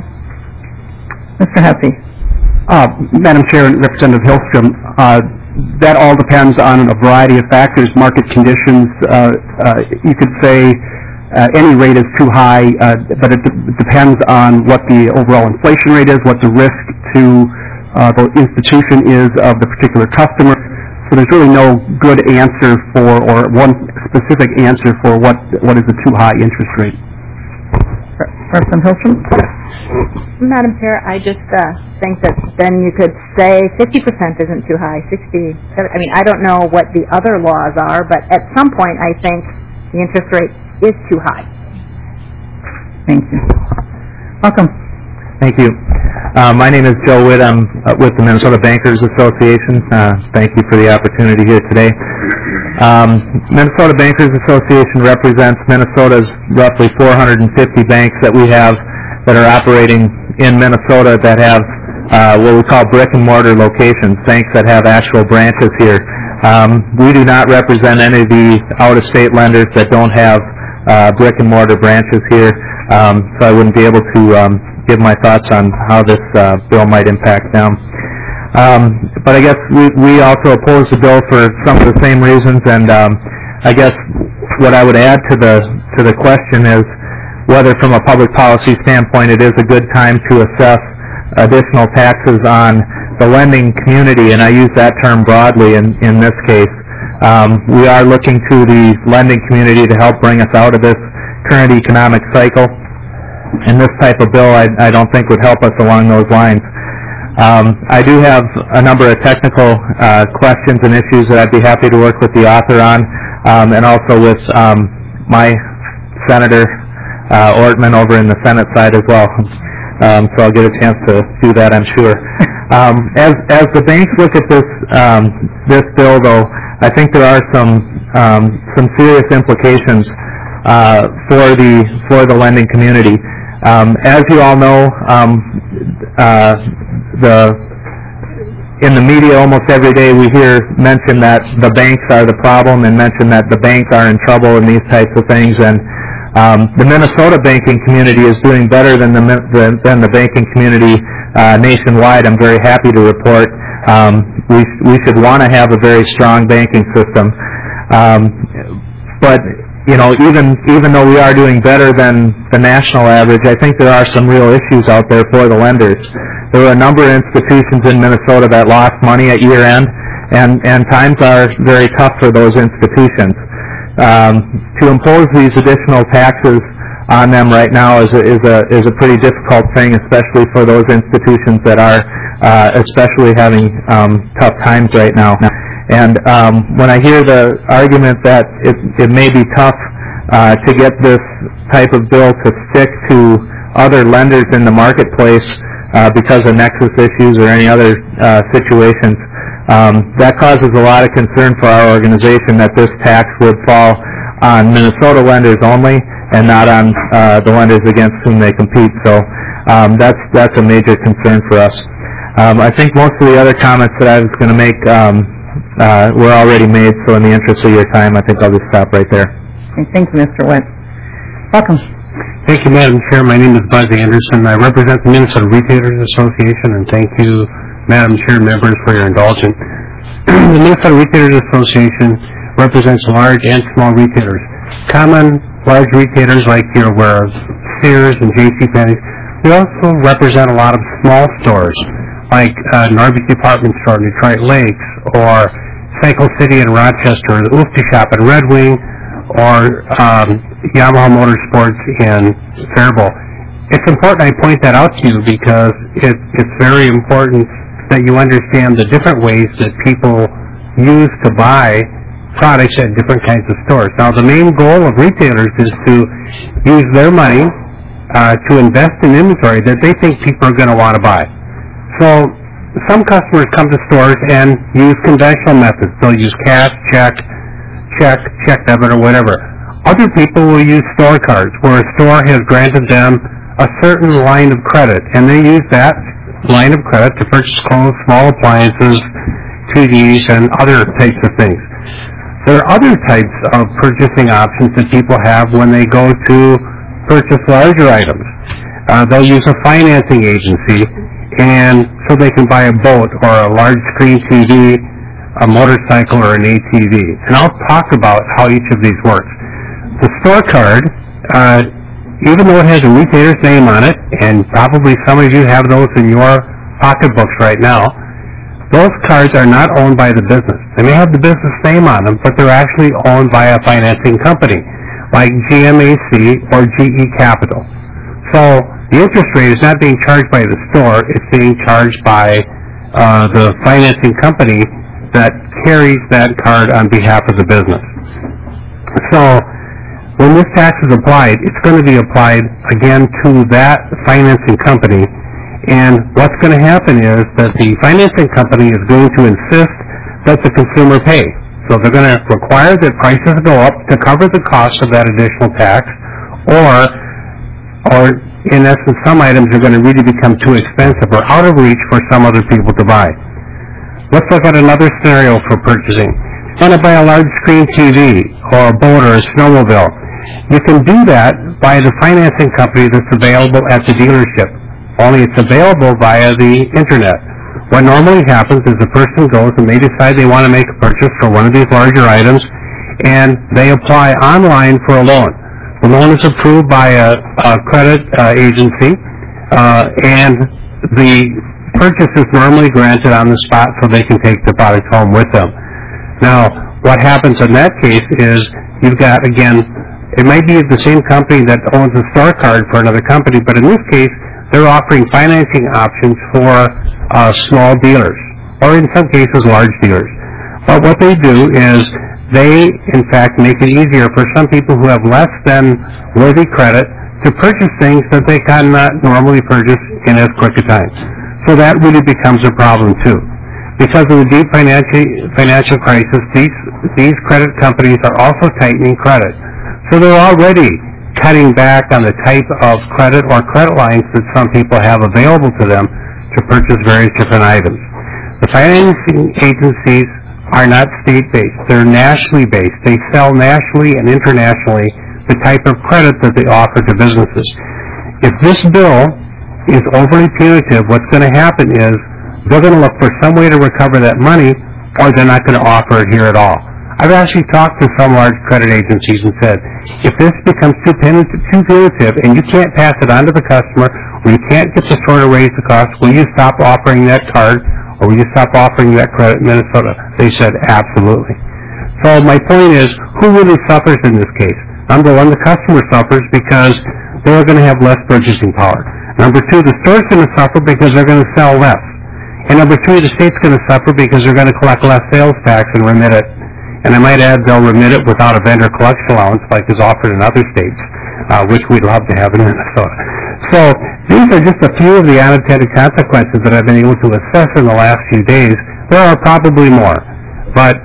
Mr. Hesse. Madam Chair and Representative Hillstrom, that all depends on a variety of factors, market conditions. You could say any rate is too high, but it depends on what the overall inflation rate is, what the risk to the institution is of the particular customer. So there's really no good answer or one specific answer for what is a too high interest rate. Representative Hillstrom? Madam Chair, I just think that then you could say 50% isn't too high, 60, I mean, I don't know what the other laws are, but at some point I think the interest rate is too high. Thank you. Welcome. Thank you. My name is Joe Witt. I'm with the Minnesota Bankers Association. Thank you for the opportunity here today. Minnesota Bankers Association represents Minnesota's roughly 450 banks that we have that are operating in Minnesota that have what we call brick and mortar locations, banks that have actual branches here. We do not represent any of the out-of-state lenders that don't have brick and mortar branches here, so I wouldn't be able to give my thoughts on how this bill might impact them. But I guess we also oppose the bill for some of the same reasons, and I guess what I would add to the question is whether from a public policy standpoint it is a good time to assess additional taxes on the lending community, and I use that term broadly in this case. We are looking to the lending community to help bring us out of this current economic cycle, and this type of bill I don't think would help us along those lines. I do have a number of technical questions and issues that I'd be happy to work with the author on, and also with my Senator Ortman over in the Senate side as well. So I'll get a chance to do that, I'm sure. As the banks look at this bill, though, I think there are some serious implications for the lending community. As you all know, in the media almost every day we hear mention that the banks are the problem and mention that the banks are in trouble and these types of things. And the Minnesota banking community is doing better than the banking community nationwide. I'm very happy to report. We should want to have a very strong banking system. But even though we are doing better than the national average, I think there are some real issues out there for the lenders. There were a number of institutions in Minnesota that lost money at year end, and times are very tough for those institutions. To impose these additional taxes on them right now is a pretty difficult thing, especially for those institutions that are especially having tough times right now. And when I hear the argument that it may be tough to get this type of bill to stick to other lenders in the marketplace because of nexus issues or any other situations, that causes a lot of concern for our organization that this tax would fall on Minnesota lenders only and not on the lenders against whom they compete. So that's a major concern for us. I think most of the other comments that I was going to make were already made, so in the interest of your time, I think I'll just stop right there. Okay, thank you, Mr. Witt. Welcome. Thank you, Madam Chair. My name is Buzz Anderson. I represent the Minnesota Retailers Association, and thank you, Madam Chair, members, for your indulgence. The Minnesota Retailers Association represents large and small retailers. Common large retailers like you're aware of, Sears and JCPenney. We also represent a lot of small stores like Norby's Department Store in Detroit Lakes, or Cycle City in Rochester, or the Oofty Shop in Red Wing, or Yamaha Motorsports in Faribault. It's important I point that out to you because it's very important that you understand the different ways that people use to buy products at different kinds of stores. Now, the main goal of retailers is to use their money to invest in inventory that they think people are going to want to buy. So some customers come to stores and use conventional methods. They'll use cash, check debit, or whatever. Other people will use store cards, where a store has granted them a certain line of credit, and they use that line of credit to purchase clothes, small appliances, TVs, and other types of things. There are other types of purchasing options that people have when they go to purchase larger items. They'll use a financing agency, and so they can buy a boat or a large screen TV, a motorcycle, or an ATV. And I'll talk about how each of these works. The store card, even though it has a retailer's name on it, and probably some of you have those in your pocketbooks right now, those cards are not owned by the business. They may have the business name on them, but they're actually owned by a financing company, like GMAC or GE Capital. So the interest rate is not being charged by the store, it's being charged by the financing company that carries that card on behalf of the business. So when this tax is applied, it's going to be applied again to that financing company, and what's going to happen is that the financing company is going to insist that the consumer pay. So they're going to require that prices go up to cover the cost of that additional tax, or in essence, some items are going to really become too expensive or out of reach for some other people to buy. Let's look at another scenario for purchasing. You want to buy a large screen TV or a boat or a snowmobile. You can do that by the financing company that's available at the dealership, only it's available via the internet. What normally happens is the person goes and they decide they want to make a purchase for one of these larger items, and they apply online for a loan. The loan is approved by a credit agency, and the purchase is normally granted on the spot so they can take the product home with them. Now, what happens in that case is you've got, again, it might be the same company that owns a store card for another company, but in this case, they're offering financing options for small dealers, or in some cases, large dealers. But what they do is they, in fact, make it easier for some people who have less than worthy credit to purchase things that they cannot normally purchase in as quick a time. So that really becomes a problem, too. Because of the deep financial crisis, these credit companies are also tightening credit. So they're already cutting back on the type of credit or credit lines that some people have available to them to purchase various different items. The financing agencies are not state-based. They're nationally based. They sell nationally and internationally the type of credit that they offer to businesses. If this bill is overly punitive, what's going to happen is they're going to look for some way to recover that money, or they're not going to offer it here at all. I've actually talked to some large credit agencies and said, if this becomes too punitive and you can't pass it on to the customer, or you can't get the store to raise the cost, will you stop offering that card, or will you stop offering that credit in Minnesota? They said, absolutely. So my point is, who really suffers in this case? Number one, the customer suffers because they're going to have less purchasing power. Number two, the store's going to suffer because they're going to sell less. And number three, the state's going to suffer because they're going to collect less sales tax and remit it. And I might add, they'll remit it without a vendor collection allowance like is offered in other states, which we'd love to have in Minnesota. So these are just a few of the unintended consequences that I've been able to assess in the last few days. There are probably more. But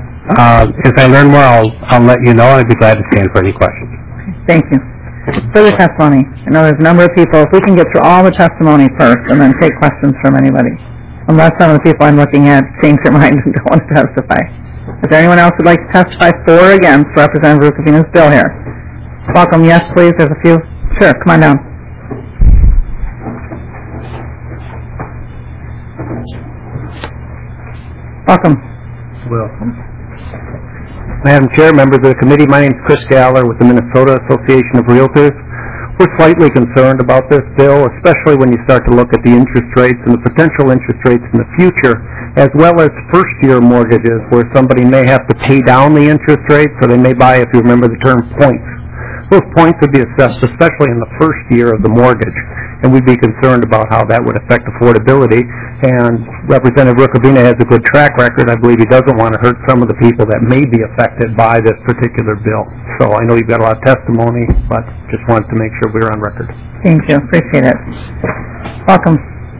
as I learn more, I'll let you know, and I'd be glad to stand for any questions. Thank you. Further testimony. I know there's a number of people. If we can get through all the testimony first and then take questions from anybody. Unless some of the people I'm looking at change their mind and don't want to testify. Is there anyone else who'd like to testify for or against Representative Rukavina's bill here? Welcome. Yes, please. There's a few. Sure. Come on down. Welcome. Welcome. Madam Chair, members of the committee, my name is Chris Galler with the Minnesota Association of Realtors. We're slightly concerned about this bill, especially when you start to look at the interest rates and the potential interest rates in the future, as well as first-year mortgages where somebody may have to pay down the interest rates, or they may buy, if you remember the term, points. Those points would be assessed especially in the first year of the mortgage, and we'd be concerned about how that would affect affordability. And Representative Rukavina has a good track record. I believe he doesn't want to hurt some of the people that may be affected by this particular bill. So I know you've got a lot of testimony, but just wanted to make sure we were on record. Thank you. Appreciate it. Welcome.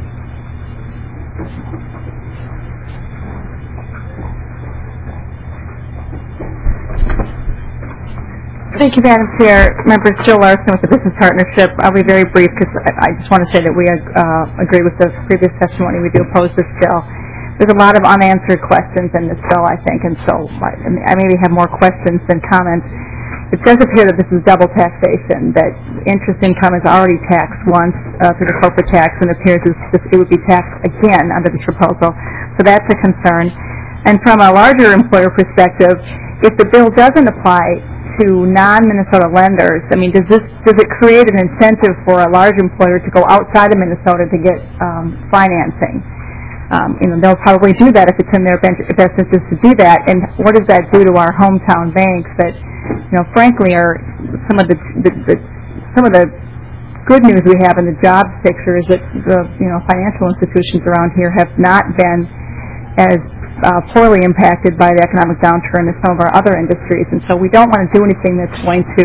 Thank you, Madam Chair. Members, Jill Larson with the Business Partnership. I'll be very brief because I just want to say that we agree with the previous testimony. We do oppose this bill. There's a lot of unanswered questions in this bill, I think, and so I maybe have more questions than comments. It does appear that this is double taxation, that interest income is already taxed once through the corporate tax, and it appears as it would be taxed again under this proposal. So that's a concern. And from a larger employer perspective, if the bill doesn't apply to non-Minnesota lenders, I mean, does it create an incentive for a large employer to go outside of Minnesota to get financing? They'll probably do that if it's in their best interest to do that. And what does that do to our hometown banks that, frankly, are some of the good news we have in the jobs picture is that the financial institutions around here have not been as poorly impacted by the economic downturn as some of our other industries. And so we don't want to do anything that's going to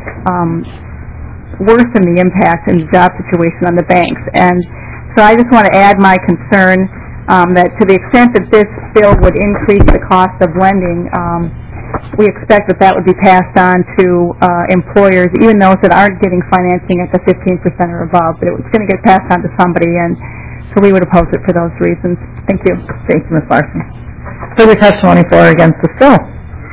worsen the impact and the job situation on the banks. And so I just want to add my concern that to the extent that this bill would increase the cost of lending, we expect that would be passed on to employers, even those that aren't getting financing at the 15% or above, but it was going to get passed on to somebody, and so we would oppose it for those reasons. Thank you. Thank you, Ms. Larson. Further testimony for or against this bill?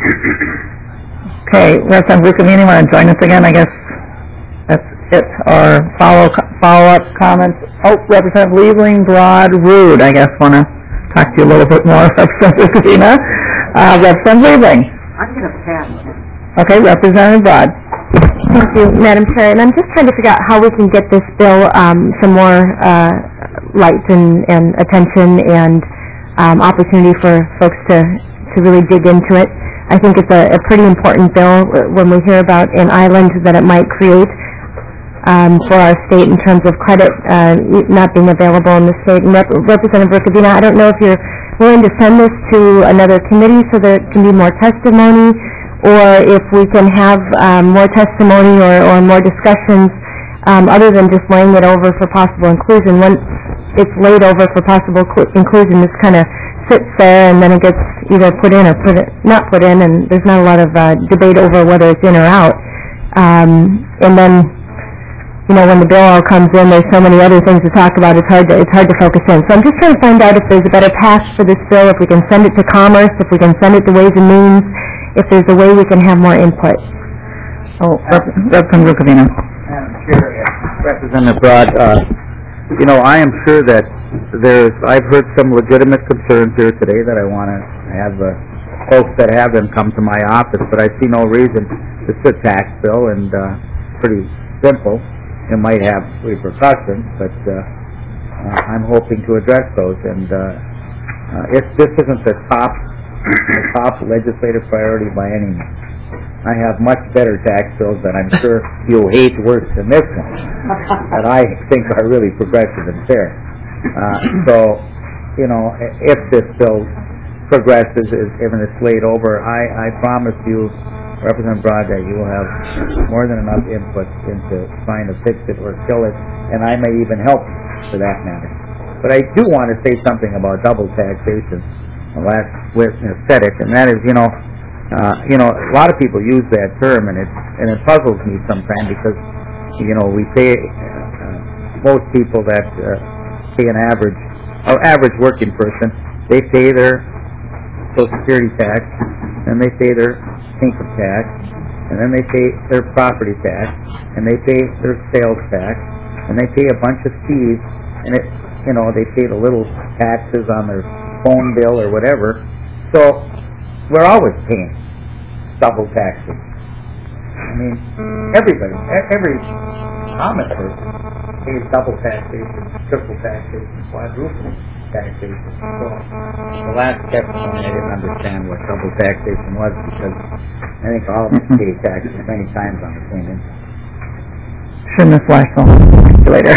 Okay, Representative Rukavina, want to join us again? I guess that's it. Or follow-up comments? Oh, Representative Liebling, Broad, Rude, I guess, want to talk to you a little bit more, Representative Rukavina. Representative Liebling. I'm going to pass. Okay, Representative Broad. Thank you, Madam Chair. And I'm just trying to figure out how we can get this bill some more light and attention and opportunity for folks to really dig into it. I think it's a pretty important bill when we hear about an island that it might create for our state in terms of credit not being available in the state. And Representative Rukavina, I don't know if you're willing to send this to another committee so there can be more testimony, or if we can have more testimony or more discussions other than just laying it over for possible inclusion. Once it's laid over for possible inclusion, this kind of sits there and then it gets either put in or not put in, and there's not a lot of debate over whether it's in or out. And then, when the bill all comes in, there's so many other things to talk about. It's hard to focus in. So I'm just trying to find out if there's a better path for this bill, if we can send it to Commerce, if we can send it to Ways and Means, if there's a way we can have more input. Oh, Representative Rukavina. Madam Chair, Representative Broad, I am sure that I've heard some legitimate concerns here today that I want to have folks that have them come to my office, but I see no reason. It's a tax bill and pretty simple. It might have repercussions, but I'm hoping to address those. And this isn't the top legislative priority by any means. I have much better tax bills that I'm sure you'll hate worse than this one, that I think are really progressive and fair. If this bill progresses, even it's laid over, I promise you, Representative Broad, that you will have more than enough input into trying to fix it or kill it, and I may even help for that matter. But I do want to say something about double taxation. The last witness said it, and that is, a lot of people use that term, and it puzzles me sometimes because, we pay most people that pay an average working person, they pay their Social Security tax, and they pay their income tax, and then they pay their property tax, and they pay their sales tax, and they pay a bunch of fees, and they pay the little taxes on their phone bill or whatever. So we're always paying double taxes. I mean, everybody, every common person pays double taxation, triple taxation, quadruple taxation. So the last testimony, I didn't understand what double taxation was because I think all of us pay taxes many times on the same income. Sure, Ms. Weissel. Later.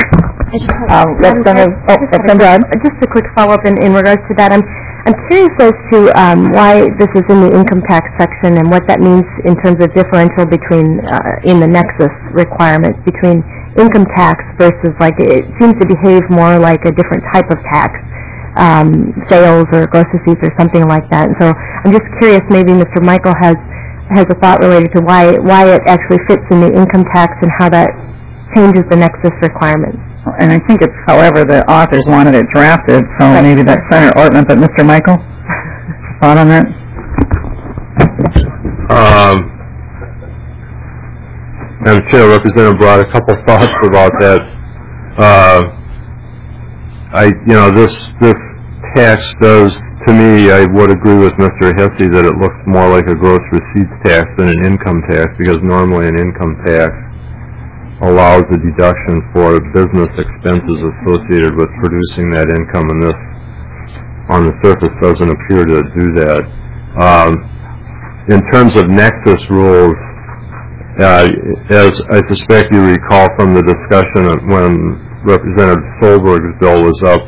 Just a quick follow-up in regards to that. I'm curious as to why this is in the income tax section and what that means in terms of differential between, in the nexus requirements between income tax versus, it seems to behave more like a different type of tax, sales or gross receipts or something like that. And so I'm just curious, maybe Mr. Michael has a thought related to why it actually fits in the income tax and how that changes the nexus requirements. And I think it's however the authors wanted it drafted, so maybe that's Senator Ortman. But Mr. Michael, thought on that? Madam Chair, Representative Broad, a couple thoughts about that. This tax does, to me, I would agree with Mr. Hesse that it looks more like a gross receipts tax than an income tax, because normally an income tax allows a deduction for business expenses associated with producing that income, and this, on the surface, doesn't appear to do that. In terms of nexus rules, as I suspect you recall from the discussion when Representative Solberg's bill was up,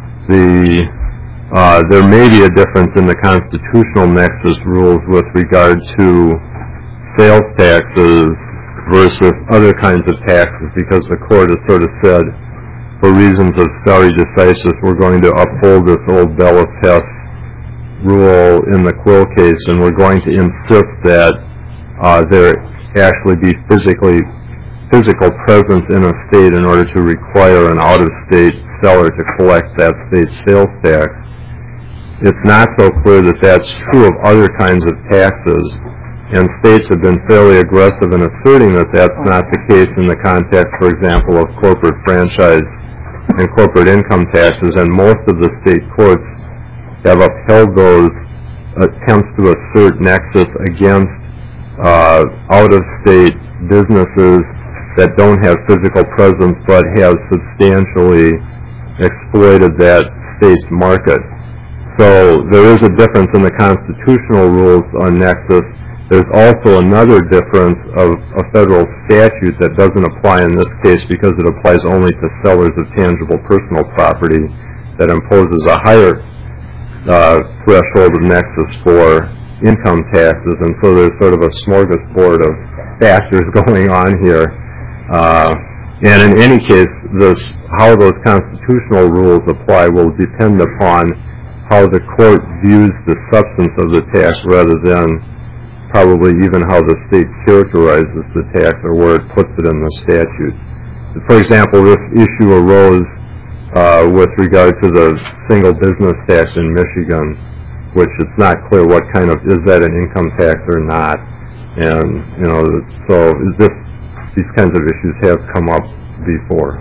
there may be a difference in the constitutional nexus rules with regard to sales taxes versus other kinds of taxes, because the court has sort of said, for reasons of stare decisis, we're going to uphold this old Bella test rule in the Quill case, and we're going to insist that there actually be physical presence in a state in order to require an out-of-state seller to collect that state's sales tax. It's not so clear that that's true of other kinds of taxes, and states have been fairly aggressive in asserting that that's not the case in the context, for example, of corporate franchise and corporate income taxes, and most of the state courts have upheld those attempts to assert nexus against out-of-state businesses that don't have physical presence but have substantially exploited that state's market. So there is a difference in the constitutional rules on nexus. There's also another difference of a federal statute that doesn't apply in this case because it applies only to sellers of tangible personal property that imposes a higher threshold of nexus for income taxes, and so there's sort of a smorgasbord of factors going on here. And in any case, how those constitutional rules apply will depend upon how the court views the substance of the tax rather than probably even how the state characterizes the tax or where it puts it in the statute. For example, this issue arose with regard to the single business tax in Michigan, which it's not clear what kind of, is that an income tax or not? And, so these kinds of issues have come up before.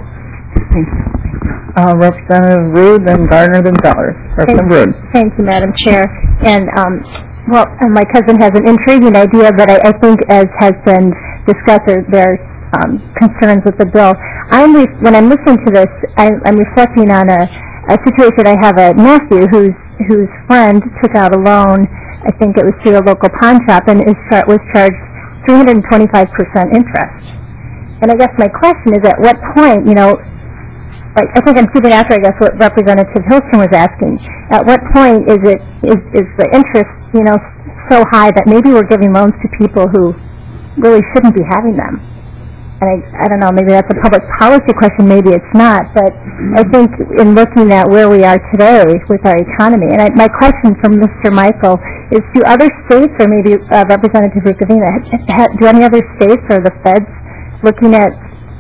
Representative Rude, then Gardner, then Zellers. Representative Rude. Thank you, Madam Chair. And, my cousin has an intriguing idea, but I think, as has been discussed, there are concerns with the bill. When I'm listening to this, I'm reflecting on a situation. I have a nephew whose friend took out a loan, I think it was through a local pawn shop, and was charged 325% interest. And I guess my question is, at what point, I think I'm keeping after, what Representative Hilstrom was asking. At what point is the interest, so high that maybe we're giving loans to people who really shouldn't be having them? And I don't know, maybe that's a public policy question, maybe it's not, but I think in looking at where we are today with our economy, and my question from Mr. Michael is, do other states, or maybe Representative Rukavina, do any other states or the feds looking at,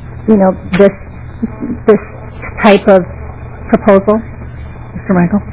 this type of proposal? Mr. Michael?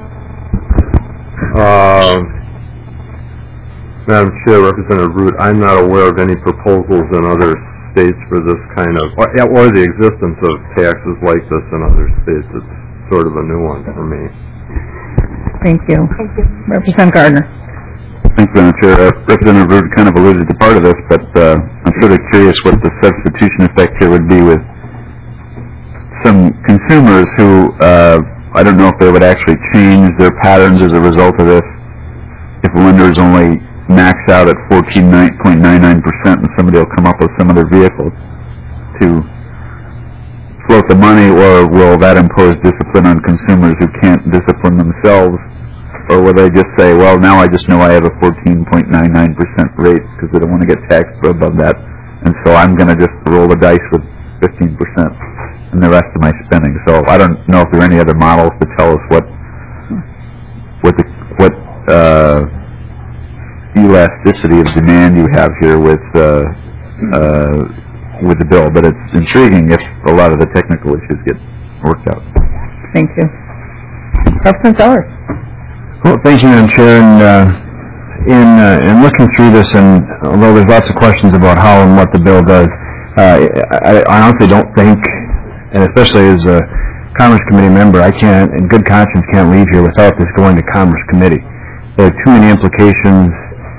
Madam Chair, Representative Root, I'm not aware of any proposals in other states for this kind of, or the existence of taxes like this in other states. It's sort of a new one for me. Thank you. Thank you. Representative Gardner. Thanks, Madam Chair. Representative Root kind of alluded to part of this, but I'm sort of curious what the substitution effect here would be with some consumers who, I don't know if they would actually change their patterns as a result of this. If lenders only max out at 14.99% and somebody will come up with some other vehicle to float the money, or will that impose discipline on consumers who can't discipline themselves? Or will they just say, well, now I just know I have a 14.99% rate because I don't want to get taxed above that, and so I'm going to just roll the dice with 15% and the rest of my spending. So I don't know if there are any other models to tell us what elasticity of demand you have here with the bill, but it's intriguing if a lot of the technical issues get worked out. Thank you. Representative Zellers. Well, thank you, Madam Chair. And in looking through this, and although there's lots of questions about how and what the bill does, I honestly don't think, and especially as a Commerce Committee member, I can't, in good conscience, can't leave here without this going to Commerce Committee. There are too many implications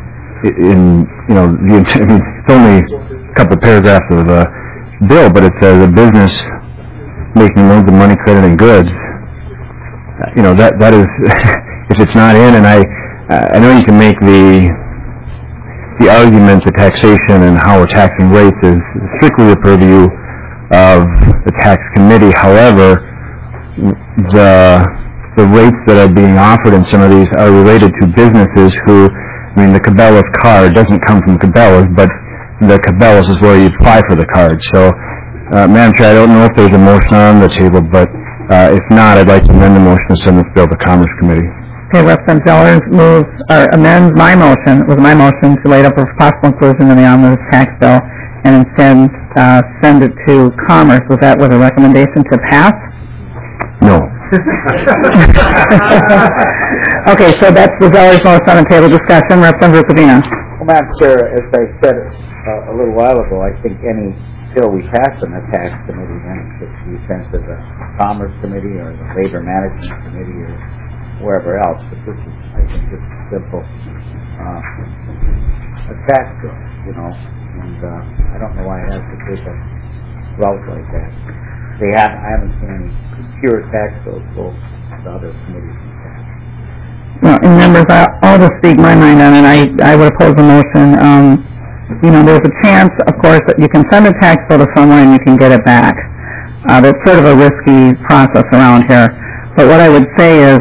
it's only a couple of paragraphs of a bill, but it says a business making loans of money, credit, and goods. That is, if it's not in, and I know you can make the argument that taxation and how we're taxing rates is strictly the purview of the tax committee. However, the rates that are being offered in some of these are related to businesses who, the Cabela's card doesn't come from Cabela's, but the Cabela's is where you apply for the card. So, Madam Chair, I don't know if there's a motion on the table, but if not, I'd like to amend the motion to send this bill to Commerce Committee. Okay, Representative Zellers amends my motion to lay it up for possible inclusion in the omnibus tax bill, and instead send it to Commerce. Was that with a recommendation to pass? No. Okay, so that's the Zellers motion on the table. Discussion. Representative Rukavina. Well, Madam Chair, as I said a little while ago, I think any bill we pass in the tax committee then should be sent to the Commerce Committee or the Labor Management Committee or wherever else. But this is, I think, just simple a tax bill, and I don't know why it has to take a route like that. I haven't seen any pure tax bills, so the other committees. Well, and members, I'll just speak my mind on it. I would oppose the motion. There's a chance, of course, that you can send a tax bill to someone and you can get it back. That's sort of a risky process around here. But what I would say is,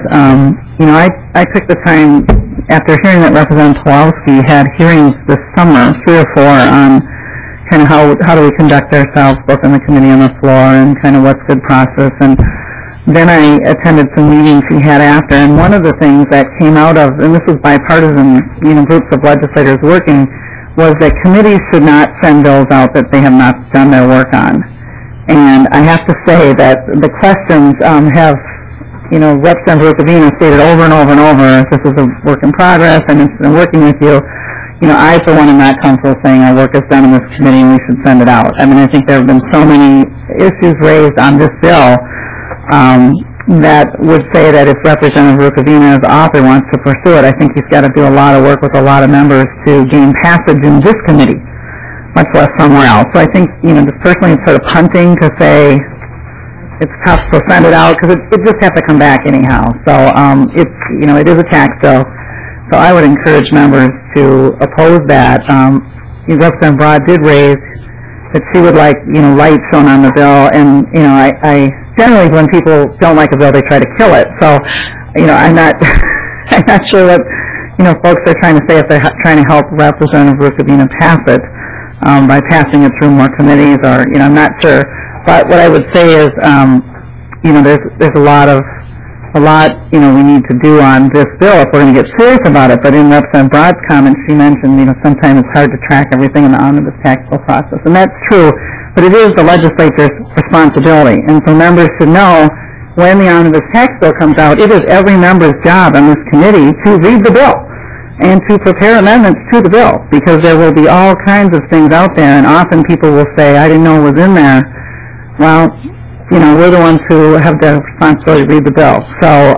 I took the time, after hearing that Representative Pawlowski had hearings this summer, 3 or 4, on kind of how do we conduct ourselves, both in the committee and the floor, and kind of what's good process. And then I attended some meetings he had after, and one of the things that came out of, and this was bipartisan, groups of legislators working, was that committees should not send bills out that they have not done their work on. And I have to say that the questions have, Representative Rukavina stated over and over and over, this is a work in progress, I'm interested in working with you. I, for one, am not comfortable saying our work is done in this committee and we should send it out. I think there have been so many issues raised on this bill that would say that if Representative Rukavina, as author, wants to pursue it, I think he's got to do a lot of work with a lot of members to gain passage in this committee, much less somewhere else. So I think, just personally, it's sort of punting to say it's tough to send it out because it just has to come back anyhow. So it is a tax bill. So I would encourage members to oppose that. Representative Broad did raise that she would like, light shown on the bill, and, I generally, when people don't like a bill, they try to kill it. So, I'm not sure what, folks are trying to say if they're trying to help Representative Rukavina pass it by passing it through more committees, or, I'm not sure. But what I would say is, there's a lot, we need to do on this bill if we're going to get serious about it. But in Representative Broad's comments, she mentioned, sometimes it's hard to track everything in the omnibus tax bill process. And that's true, but it is the legislature's responsibility. And so members should know when the omnibus tax bill comes out, it is every member's job on this committee to read the bill and to prepare amendments to the bill, because there will be all kinds of things out there, and often people will say, I didn't know it was in there. Well, we're the ones who have the responsibility to read the bill. So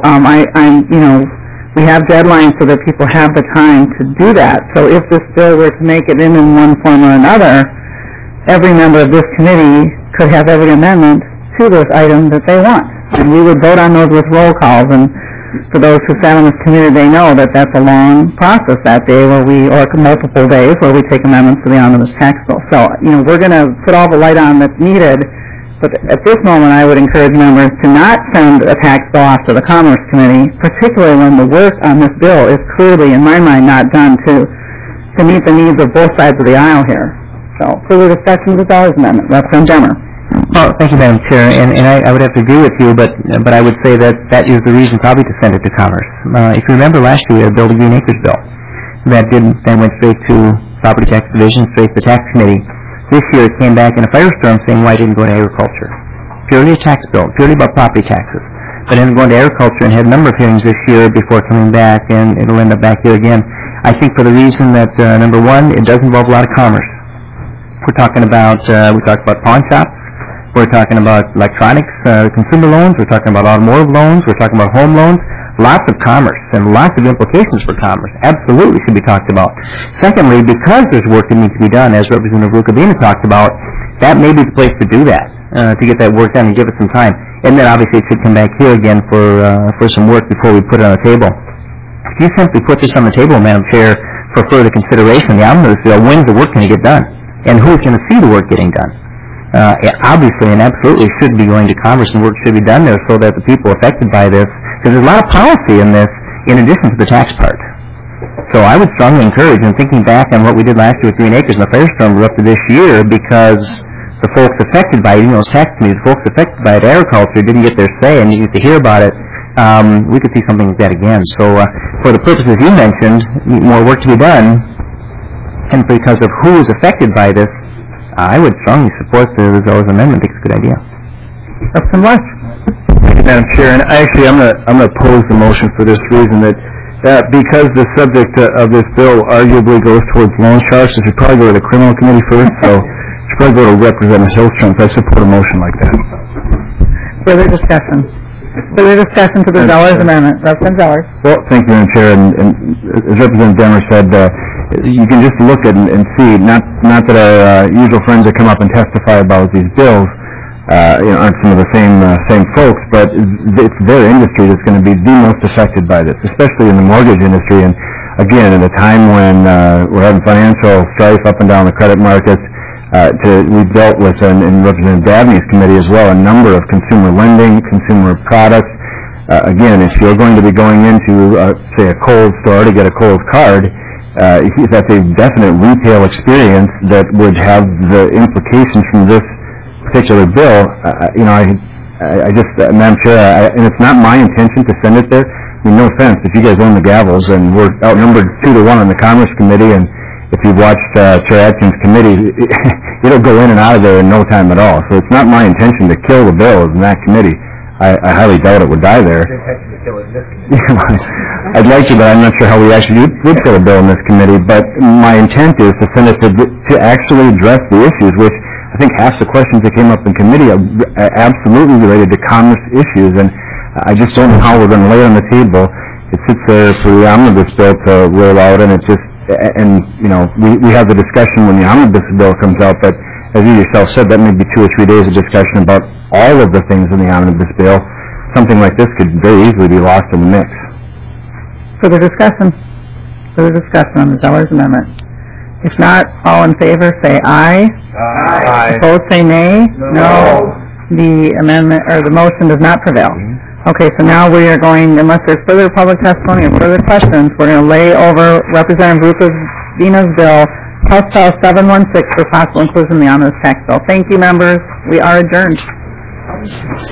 we have deadlines so that people have the time to do that. So if this bill were to make it in one form or another, every member of this committee could have every amendment to this item that they want. And we would vote on those with roll calls. And for those who sat on this committee, they know that that's a long process that day, or multiple days, where we take amendments to the omnibus tax bill. So, we're going to put all the light on that's needed. But at this moment, I would encourage members to not send a tax bill off to the Commerce Committee, particularly when the work on this bill is clearly, in my mind, not done to meet the needs of both sides of the aisle here. So, further discussion of the Dollars Amendment. Representative Demmer. Well, thank you, Madam Chair, and I would have to agree with you, but I would say that is the reason probably to send it to Commerce. If you remember last year, we had a Bill to Green Acres bill. That then went straight to Property Tax Division, straight to the Tax Committee. This year it came back in a firestorm saying why it didn't go to Agriculture. Purely a tax bill, purely about property taxes. But then going to Agriculture and had a number of hearings this year before coming back, and it'll end up back here again. I think for the reason that, number one, it does involve a lot of commerce. We're talking about, we talked about pawn shops, we're talking about electronics, consumer loans, we're talking about automotive loans, we're talking about home loans. Lots of commerce and lots of implications for commerce. Absolutely should be talked about. Secondly, because there's work that needs to be done, as Representative Rukavina talked about, that may be the place to do that, to get that work done and give it some time. And then obviously it should come back here again for some work before we put it on the table. If you simply put this on the table, Madam Chair, for further consideration, the omnibus bill, when's the work going to get done? And who's going to see the work getting done? Obviously and absolutely should be going to Commerce, and work should be done there so that the people affected by this, because there's a lot of policy in this in addition to the tax part. So I would strongly encourage, and thinking back on what we did last year with Green Acres and the firestorm we're up to this year, because the folks affected by it, even those tax committees, folks affected by it, Agriculture, didn't get their say and didn't get to hear about it, we could see something like that again. So for the purposes you mentioned, more work to be done, and because of who is affected by this, I would strongly support the Zoll's amendment. I think it's a good idea. Representative Lush. Thank you, Madam Chair. And actually, I'm going to oppose the motion for this reason, that because the subject of this bill arguably goes towards loan sharks, it should probably go to the Criminal Committee first, so it should probably go to Representative Hillstrom. So I support a motion like that. Further discussion. Further discussion to the Zellers Amendment. Representative Zellers. Well, thank you, Madam Chair. And as Representative Demmer said, you can just look at and see, not that our usual friends that come up and testify about these bills, aren't some of the same folks, but it's their industry that's going to be the most affected by this, especially in the mortgage industry. And again, at a time when we're having financial strife up and down the credit markets, we've dealt with, in Representative Dabney's committee as well, a number of consumer lending, consumer products. Again, if you're going to be going into, say, a Kohl's store to get a Kohl's card, that's a definite retail experience that would have the implications from this particular bill. I just, Madam Chair, and it's not my intention to send it there. I mean, no offense, if you guys own the gavels, and we're outnumbered 2-1 on the Commerce Committee, and if you've watched Chair Atkins' committee, it'll go in and out of there in no time at all. So it's not my intention to kill the bill in that committee. I highly doubt it would die there. I'd like to, but I'm not sure how we actually would kill a bill in this committee. But my intent is to send it to actually address the issues, which I think half the questions that came up in committee are absolutely related to commerce issues, and I just don't know how we're going to lay it on the table. It sits there for the omnibus bill to roll out, and it just, and we have the discussion when the omnibus bill comes out, but as you yourself said, that may be 2 or 3 days of discussion about all of the things in the omnibus bill. Something like this could very easily be lost in the mix. Further discussion on the Zeller's amendment. If not, all in favor say aye. Aye. Opposed say nay. No. The amendment, or the motion does not prevail. Okay, so now we are going, unless there's further public testimony or further questions, we're going to lay over Representative Rufus-Vina's bill, House File 716, for possible inclusion in the omnibus tax bill. Thank you, members. We are adjourned.